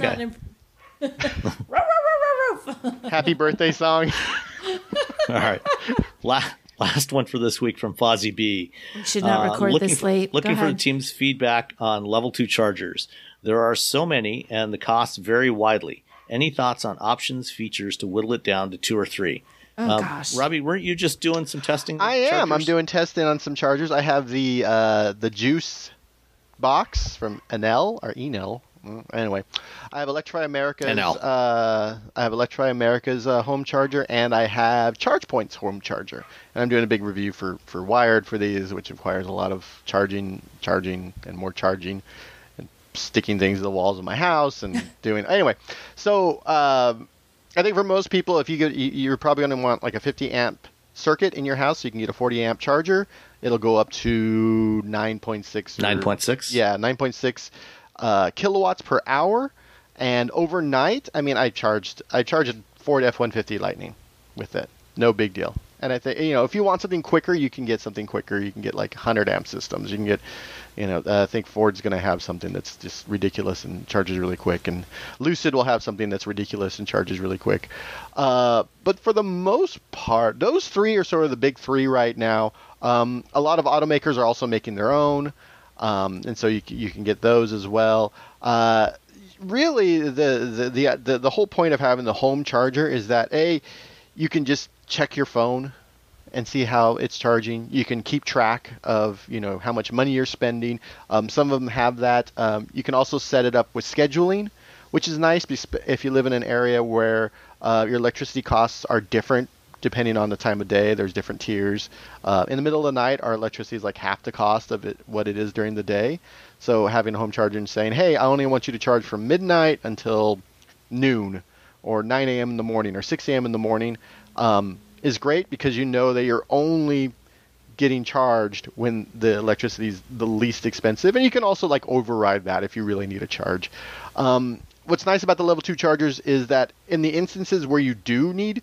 Happy birthday song. All right. Last one for this week from Fozzie B. We should not record this late. Looking for the team's feedback on level 2 chargers. There are so many, and the costs vary widely. Any thoughts on options, features to whittle it down to 2 or 3? Oh, gosh. Robbie, weren't you just doing some testing? I am. I'm doing testing on some chargers. I have the Juice box from Enel or Enel. Anyway, I have Electri America's home charger, and I have ChargePoint's home charger. And I'm doing a big review for Wired for these, which requires a lot of charging, and more charging, and sticking things to the walls of my house and doing. Anyway, so I think for most people, if you're probably going to want like a 50 amp circuit in your house, so you can get a 40 amp charger. It'll go up to 9.6. 9.6. Yeah, 9.6. Kilowatts per hour, and overnight, I mean, I charged a Ford F-150 Lightning with it. No big deal. And I think, if you want something quicker, you can get something quicker. You can get like 100 amp systems. You can get, I think Ford's going to have something that's just ridiculous and charges really quick. And Lucid will have something that's ridiculous and charges really quick. But for the most part, those 3 are sort of the big 3 right now. A lot of automakers are also making their own. And so you can get those as well. Really, the whole point of having the home charger is that you can just check your phone and see how it's charging. You can keep track of how much money you're spending. Some of them have that. You can also set it up with scheduling, which is nice if you live in an area where your electricity costs are different. Depending on the time of day, there's different tiers. In the middle of the night, our electricity is like half the cost of what it is during the day. So having a home charger and saying, hey, I only want you to charge from midnight until noon or 9 a.m. in the morning or 6 a.m. in the morning is great because that you're only getting charged when the electricity is the least expensive. And you can also like override that if you really need a charge. What's nice about the level 2 chargers is that in the instances where you do need,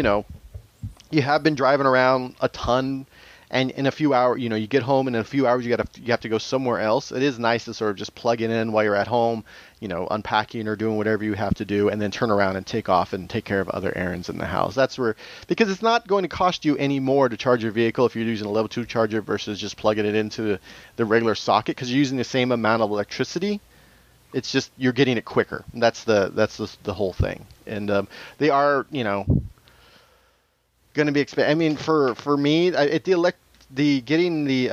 you have been driving around a ton, and in a few hours, you get home, and in a few hours you have to go somewhere else. It is nice to sort of just plug it in while you're at home, unpacking or doing whatever you have to do, and then turn around and take off and take care of other errands in the house. Because it's not going to cost you any more to charge your vehicle if you're using a level 2 charger versus just plugging it into the regular socket, because you're using the same amount of electricity. It's just you're getting it quicker. That's the whole thing, and they are going to be expensive. I mean, for me, getting the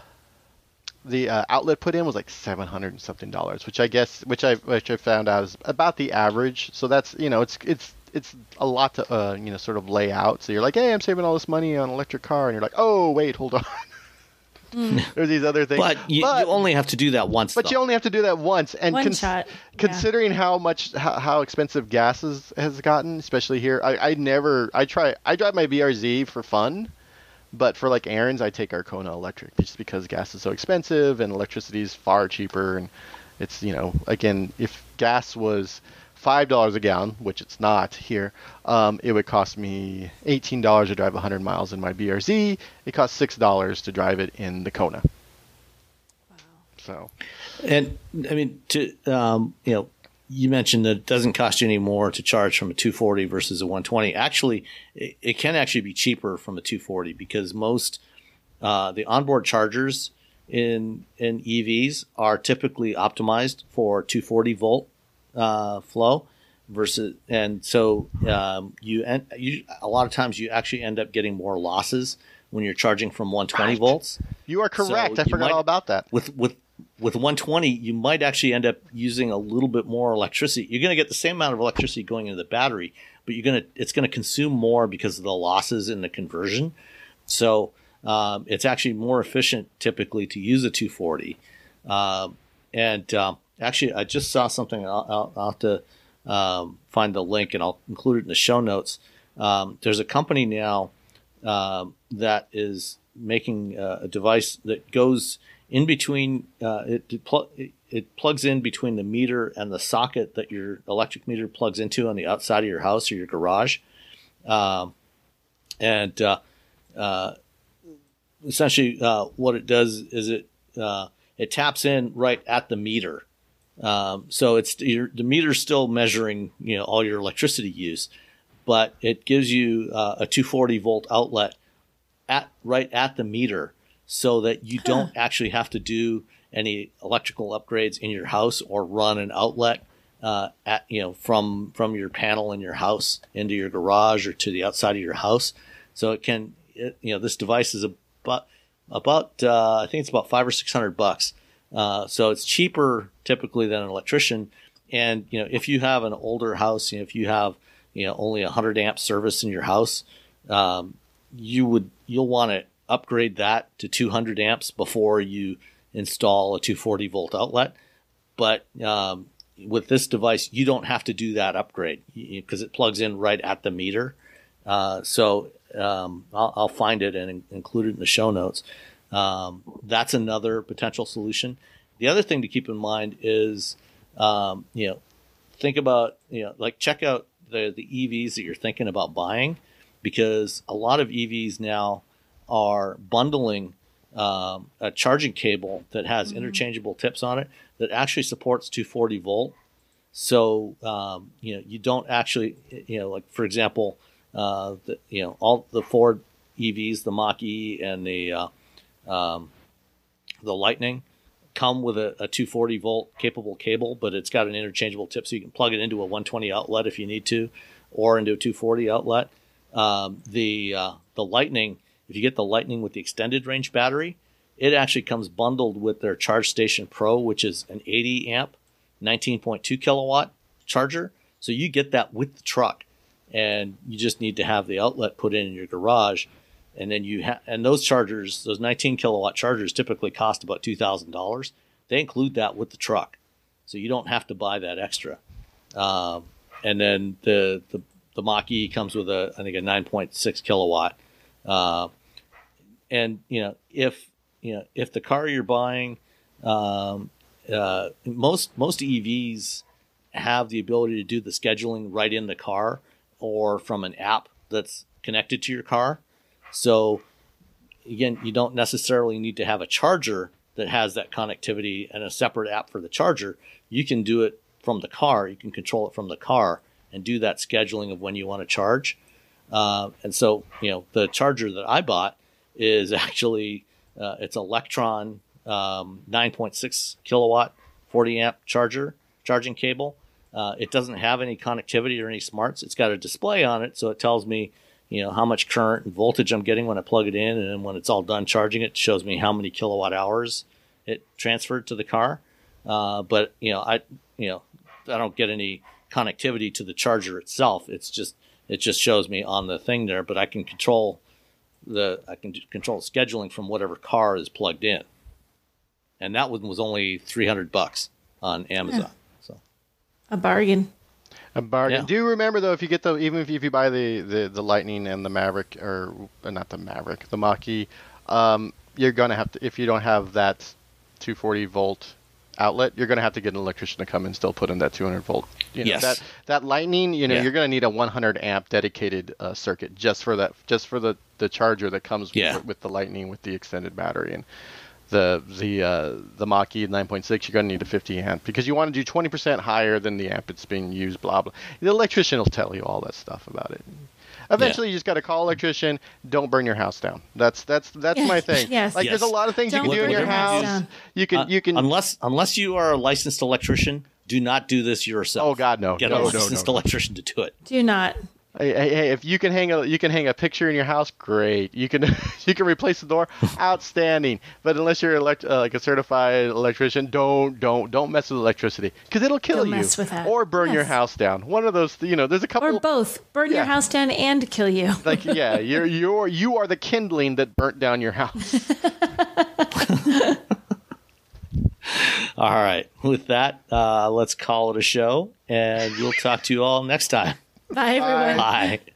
outlet put in was like $700 and something, which I found out is about the average. So that's it's a lot to sort of lay out. So you're like, hey, I'm saving all this money on an electric car, and you're like, oh wait, hold on. There's these other things. But you only have to do that once. But you only have to do that once. And one shot. Considering how expensive gas has gotten, especially here, I drive my BRZ for fun, but for like errands, I take our Kona electric just because gas is so expensive and electricity is far cheaper. And it's, again, if gas was $5 a gallon, which it's not here, it would cost me $18 to drive 100 miles in my BRZ. It costs $6 to drive it in the Kona. Wow. So, And I mean, you mentioned that it doesn't cost you any more to charge from a 240 versus a 120. Actually, it can actually be cheaper from a 240 because most the onboard chargers in EVs are typically optimized for 240 volt flow versus, and so you a lot of times you actually end up getting more losses when you're charging from 120 volts. You are correct. So I forgot all about that. With 120, you might actually end up using a little bit more electricity. You're going to get the same amount of electricity going into the battery, but it's going to consume more because of the losses in the conversion. So it's actually more efficient typically to use a 240. Actually, I just saw something. I'll have to find the link and I'll include it in the show notes. There's a company now that is making a device that goes in between. It plugs in between the meter and the socket that your electric meter plugs into on the outside of your house or your garage, essentially, what it does is it taps in right at the meter. So the meter's still measuring, all your electricity use, but it gives you a 240 volt outlet right at the meter, so that you don't actually have to do any electrical upgrades in your house or run an outlet from your panel in your house into your garage or to the outside of your house. So this device is about I think it's about $500 or $600. So it's cheaper typically than an electrician. And if you have an older house, if you have only 100 amp service in your house, you'll want to upgrade that to 200 amps before you install a 240 volt outlet. But with this device, you don't have to do that upgrade because it plugs in right at the meter. So I'll find it and include it in the show notes. That's another potential solution. The other thing to keep in mind is, think about, check out the EVs that you're thinking about buying, because a lot of EVs now are bundling a charging cable that has interchangeable tips on it that actually supports 240 volt. So, you don't actually, for example, all the Ford EVs, the Mach-E and the Lightning come with a 240 volt capable cable, but it's got an interchangeable tip, so you can plug it into a 120 outlet if you need to, or into a 240 outlet. The Lightning, if you get the Lightning with the extended range battery, it actually comes bundled with their Charge Station Pro, which is an 80 amp, 19.2 kilowatt charger. So you get that with the truck, and you just need to have the outlet put in your garage. And then and those chargers, those 19 kilowatt chargers, typically cost about $2,000. They include that with the truck, so you don't have to buy that extra. And then the Mach-E comes with I think a 9.6 kilowatt. And if the car you're buying, most EVs have the ability to do the scheduling right in the car or from an app that's connected to your car. So again, you don't necessarily need to have a charger that has that connectivity and a separate app for the charger. You can do it from the car. You can control it from the car and do that scheduling of when you want to charge. And so, the charger that I bought is actually, it's Electron 9.6 kilowatt, 40 amp charging cable. It doesn't have any connectivity or any smarts. It's got a display on it, so it tells me, how much current and voltage I'm getting when I plug it in, and then when it's all done charging it shows me how many kilowatt hours it transferred to the car. But I don't get any connectivity to the charger itself. It just shows me on the thing there, but I can control scheduling from whatever car is plugged in. And that one was only $300 on Amazon. Yeah. So a bargain. A bargain. Yeah. Do you remember though, even if you buy the Lightning and the Maverick, or not the Maverick, the Mach-E, you're gonna have to, if you don't have that 240 volt outlet, you're gonna have to get an electrician to come and still put in that 200 volt. Yes. That Lightning, you're gonna need a 100 amp dedicated circuit just for the charger that comes with the Lightning with the extended battery. And the Mach-E 9.6, you're going to need a 50 amp because you want to do 20% higher than the amp it's being used, blah, blah. The electrician will tell you all that stuff about it. Eventually, you just got to call an electrician. Don't burn your house down. That's my thing. Yes. Like, there's a lot of things you can do in your house. You can unless you are a licensed electrician, do not do this yourself. Oh God, no. Get a licensed electrician to do it. Do not. Hey, if you can hang a picture in your house, great. You can replace the door, outstanding. But unless you're like a certified electrician, don't mess with electricity because it'll kill you. Don't mess with that. Or burn your house down. One of those, there's a couple. Or both. Burn your house down and kill you. Like you are the kindling that burnt down your house. All right. With that, let's call it a show, and we'll talk to you all next time. Bye, everyone. Bye.